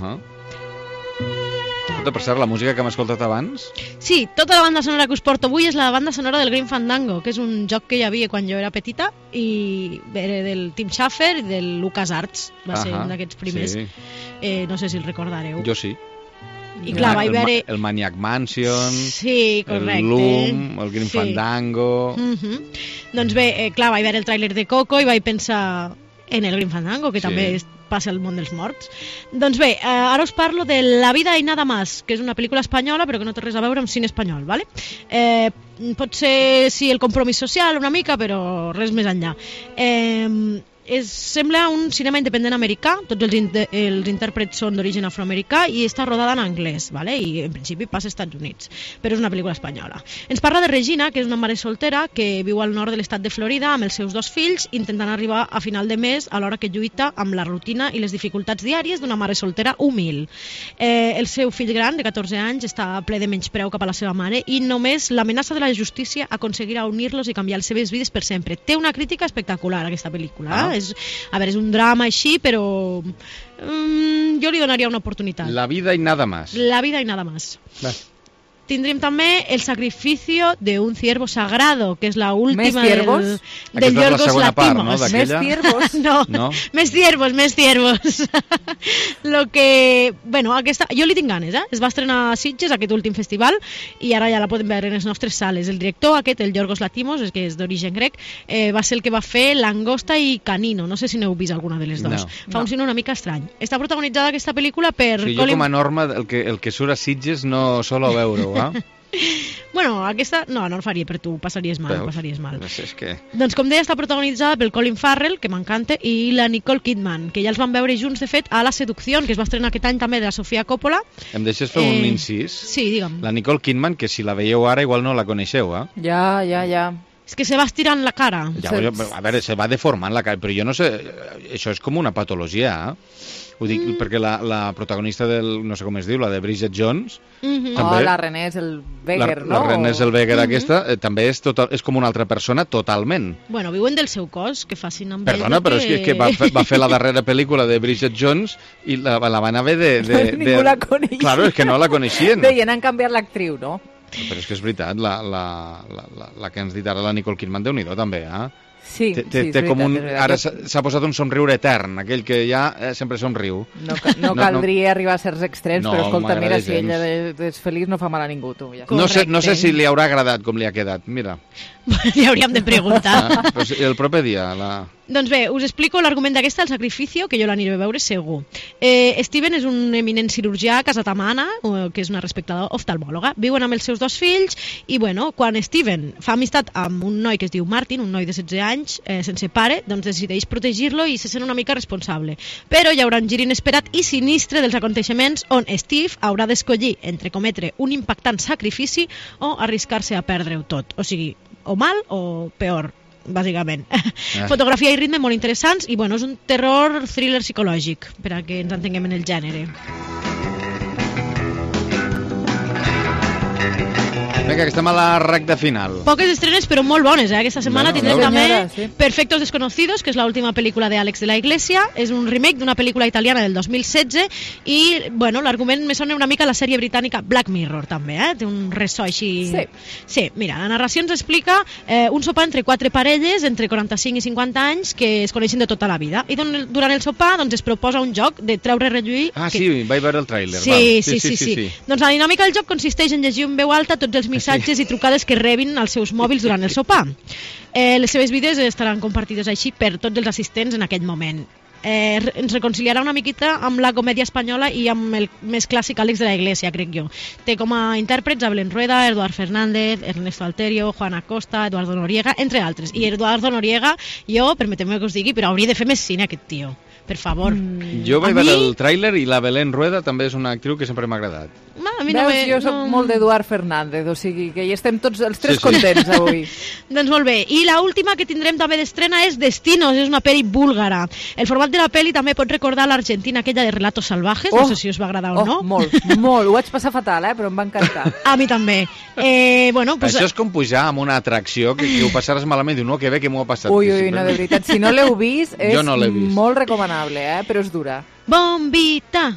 [SPEAKER 31] Per cert, la música que hem escoltat abans?
[SPEAKER 1] Sí, tota la banda sonora que us porto avui és la banda sonora del Grim Fandango, que és un joc que hi havia quan jo era petita i era del Tim Schafer i del LucasArts, va ser un d'aquests primers. No sé si el recordareu.
[SPEAKER 31] Jo sí.
[SPEAKER 1] I clar, vaig veure...
[SPEAKER 31] El Maniac Mansion,
[SPEAKER 1] sí, correcte.
[SPEAKER 31] El Loom, el Grim Fandango...
[SPEAKER 1] Doncs bé, clar, vaig veure el tràiler de Coco i vaig pensar en el Grim Fandango, que també passa al món dels morts. Doncs bé, ara us parlo de La vida y nada más, que és una pel·lícula espanyola però que no té res a veure amb cine espanyol, ¿vale? Pot ser, sí, el compromís social una mica, però res més enllà. Sembla un cinema independent americà, tots els intèrprets són d'origen afroamericà i està rodada en anglès, ¿vale? I en principi passa als Estats Units, però és una pel·lícula espanyola. Ens parla de Regina, que és una mare soltera que viu al nord de l'estat de Florida amb els seus 2 fills, intentant arribar a final de mes a l'hora que lluita amb la rutina i les dificultats diàries d'una mare soltera humil. El seu fill gran, de 14 anys, està ple de menyspreu cap a la seva mare i només l'amenaça de la justícia aconseguirà unir-los i canviar les seves vides per sempre. Té una crítica espectacular, aquesta pel·lícula. És un drama així, però jo li donaria una oportunitat.
[SPEAKER 31] La vida y nada más.
[SPEAKER 1] La vida y nada más. Tindríem també El sacrificio de un ciervo sagrado, que és la última del Yorgos Lanthimos.
[SPEAKER 31] ¿Més
[SPEAKER 1] ciervos? No, més ciervos. Lo que... Bueno, aquesta... Jo li tinc ganes, Es va estrenar a Sitges, aquest últim festival, i ara ja la podem veure en les nostres sales. El director aquest, el Yorgos Lanthimos, que és d'origen grec, va ser el que va fer Langosta i Canino. No sé si n'heu vist alguna de les dues. Fa un cine una mica estrany. Està protagonitzada aquesta pel·lícula per...
[SPEAKER 31] Sí, jo com a norma, el que surt a Sitges no solo veure-ho,
[SPEAKER 1] Bueno, aquesta... No el faria per tu, passaries mal.
[SPEAKER 31] És que...
[SPEAKER 1] Doncs com deia, està protagonitzada pel Colin Farrell, que m'encanta, i la Nicole Kidman, que ja els van veure junts, de fet, a La seducció, que es va estrenar aquest any també de la Sofia Coppola.
[SPEAKER 31] Em deixes fer un incís?
[SPEAKER 1] Sí, digue'm.
[SPEAKER 31] La Nicole Kidman, que si la veieu ara igual no la coneixeu,
[SPEAKER 3] Ja.
[SPEAKER 1] És que se va estirant la cara.
[SPEAKER 31] A veure, se va deformant la cara, però jo no sé... Això és com una patologia, Ho dic perquè la protagonista del... No sé com es diu, la de Bridget Jones...
[SPEAKER 3] també, la Renée Zellweger, no?
[SPEAKER 31] La Renée Zellweger aquesta també és com una altra persona totalment.
[SPEAKER 1] Bueno, viuen del seu cos, que facin amb
[SPEAKER 31] Perdona, però és que va fer la darrera pel·lícula de Bridget Jones i la van haver de...
[SPEAKER 3] Ningú la coneixia.
[SPEAKER 31] Claro, és que no la coneixien.
[SPEAKER 3] Deien, han canviat l'actriu, no?
[SPEAKER 31] Però és que és veritat, la que ens dit ara la Nicole Kidman, Déu-n'hi-do també,
[SPEAKER 3] Sí,
[SPEAKER 31] té com un... Ara s'ha posat un somriure etern, aquell que ja sempre somriu.
[SPEAKER 3] No caldria arribar a certs extrems, però escolta, mira, si ella és feliç no fa mal a ningú, tu.
[SPEAKER 31] No sé si li haurà agradat com li ha quedat, mira.
[SPEAKER 1] Li hauríem de preguntar.
[SPEAKER 31] El proper dia,
[SPEAKER 1] Doncs bé, us explico l'argument d'aquesta, El sacrificio, que jo l'aniré a veure segur. Steven és un eminent cirurgià casat amb Anna, que és una respectada oftalmòloga. Viuen amb els seus 2 fills i, bueno, quan Steven fa amistat amb un noi que es diu Martin, un noi de 16 anys, sense pare, doncs decideix protegir-lo i se sent una mica responsable. Però hi haurà un gir inesperat i sinistre dels aconteixements on Steve haurà d'escollir entre cometre un impactant sacrifici o arriscar-se a perdre-ho tot. O sigui, o mal o peor, bàsicament. Fotografia i ritme molt interessants i, bueno, és un terror thriller psicològic, per a que ens entenguem en el gènere.
[SPEAKER 31] Vinga, que estem a la recta final.
[SPEAKER 1] Poques estrenes, però molt bones, Aquesta setmana tindrem també Perfectos Desconocidos, que és l'última pel·lícula d'Àlex de la Iglesia. És un remake d'una pel·lícula italiana del 2016 i, bueno, l'argument me sona una mica a la sèrie britànica Black Mirror, també, Té un ressò així... Sí, mira, la narració ens explica un sopar entre 4 parelles entre 45 i 50 anys que es coneixen de tota la vida. I durant el sopar doncs, es proposa un joc de treure relluir...
[SPEAKER 31] Sí, vaig veure el tràiler.
[SPEAKER 1] Sí. Doncs la dinàmica del joc consisteix en llegir en veu alta tots els missatges i trucades que rebin als seus mòbils durant el sopar. Les seves vides estaran compartides així per tots els assistents en aquell moment. Ens reconciliarà una miqueta amb la comèdia espanyola i amb el més clàssic Àlex de la Iglesia, crec jo. Té com a intèrprets a Belén Rueda, Eduard Fernández, Ernesto Alterio, Juan Acosta, Eduardo Noriega, entre altres. I Eduardo Noriega, jo, permeteu-me que us digui, però hauria de fer més cine aquest tio. Per favor.
[SPEAKER 31] Jo vaig veure el tràiler i la Belén Rueda també és una actriu que sempre m'ha agradat.
[SPEAKER 3] Jo soc molt d'Eduard Fernández, o sigui que hi estem tots els 3 contents avui.
[SPEAKER 1] Doncs molt bé. I l'última que tindrem també d'estrena és Destinos, és una pel·li búlgara. El format de la pel·li també pot recordar l'Argentina aquella de Relatos Salvajes, no sé si us va agradar o no.
[SPEAKER 3] Molt. Ho vaig passar fatal, però em va encantar.
[SPEAKER 1] A mi també.
[SPEAKER 31] Això és com pujar amb una atracció que ho passaràs malament i diu, no, que bé que m'ho ha passat.
[SPEAKER 3] Ui, no, de veritat, si no l'heu vist, és molt recomanable, però és dura.
[SPEAKER 1] Bombita!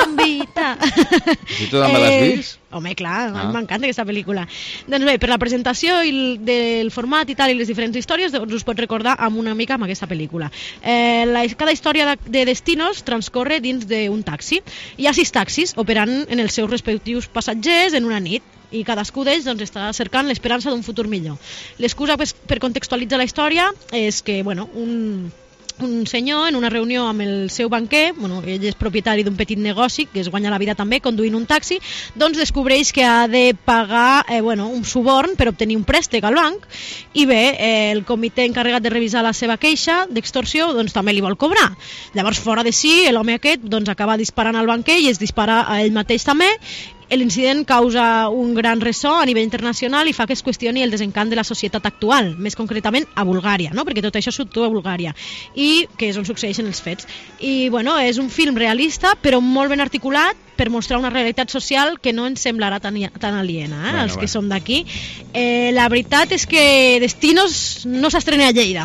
[SPEAKER 31] I tu també l'has vist?
[SPEAKER 1] Home, clar, m'encanta aquesta pel·lícula. Doncs bé, per la presentació del format i tal, i les diferents històries, doncs us pot recordar amb una mica amb aquesta pel·lícula. Cada història de Destinos transcorre dins d'un taxi. Hi ha 6 taxis operant en els seus respectius passatgers en una nit, i cadascú d'ells doncs, està cercant l'esperança d'un futur millor. L'excusa per contextualitzar la història és que, bueno, un senyor en una reunió amb el seu banquer, ell és propietari d'un petit negoci que es guanya la vida també conduint un taxi, doncs descobreix que ha de pagar un suborn per obtenir un préstec al banc i bé, el comitè encarregat de revisar la seva queixa d'extorsió doncs també li vol cobrar. Llavors, fora de si, l'home aquest doncs, acaba disparant al banquer i es dispara a ell mateix també. L'incident causa un gran ressò a nivell internacional i fa que es qüestioni el desencant de la societat actual, més concretament a Bulgària, no? Perquè tot això s'actua a Bulgària, i que és on succeeixen els fets. I bueno, és un film realista, però molt ben articulat per mostrar una realitat social que no ens semblarà tan aliena, als que som d'aquí. La veritat és que Destinos no s'estrena a Lleida.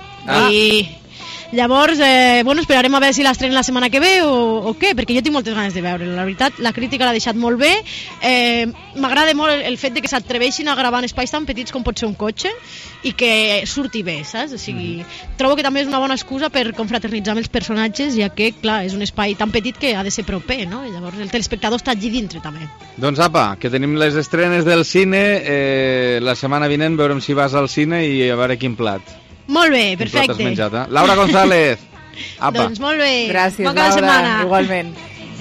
[SPEAKER 1] Llavors, esperarem a veure si l'estrenen la setmana que ve o què, perquè jo tinc moltes ganes de veure. La veritat, la crítica l'ha deixat molt bé. M'agrada molt el fet de que s'atreveixin a gravar en espais tan petits com pot ser un cotxe i que surti bé, saps? O sigui, trobo que també és una bona excusa per confraternitzar amb els personatges, ja que, clar, és un espai tan petit que ha de ser proper, no? I llavors el telespectador està allí dintre, també.
[SPEAKER 31] Doncs apa, que tenim les estrenes del cine, la setmana vinent veurem si vas al cine i a veure quin plat.
[SPEAKER 1] Molt bé, perfecte.
[SPEAKER 31] Menjat, Laura González. Apa.
[SPEAKER 1] Doncs molt bé.
[SPEAKER 3] Gràcies,
[SPEAKER 1] Laura. Setmana.
[SPEAKER 3] Igualment.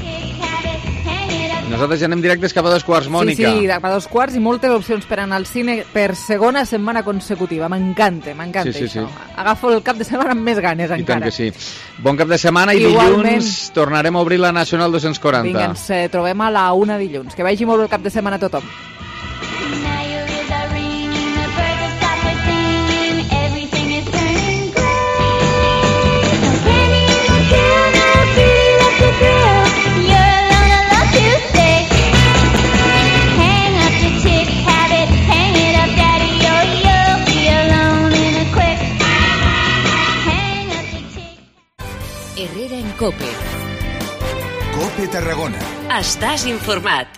[SPEAKER 31] Nosaltres ja anem directes cap a 2:15, Mònica.
[SPEAKER 3] Sí, cap a 2:15 i moltes opcions per anar al cine per segona setmana consecutiva. M'encanta això. Agafo el cap de setmana amb més ganes encara.
[SPEAKER 31] I tant que sí. Bon cap de setmana i dilluns tornarem a obrir la Nacional 240.
[SPEAKER 3] Vinga, ens trobem a la 1 dilluns. Que vagi molt el cap de setmana a tothom.
[SPEAKER 2] Herrera en COPE.
[SPEAKER 9] COPE Tarragona.
[SPEAKER 2] Estàs informat.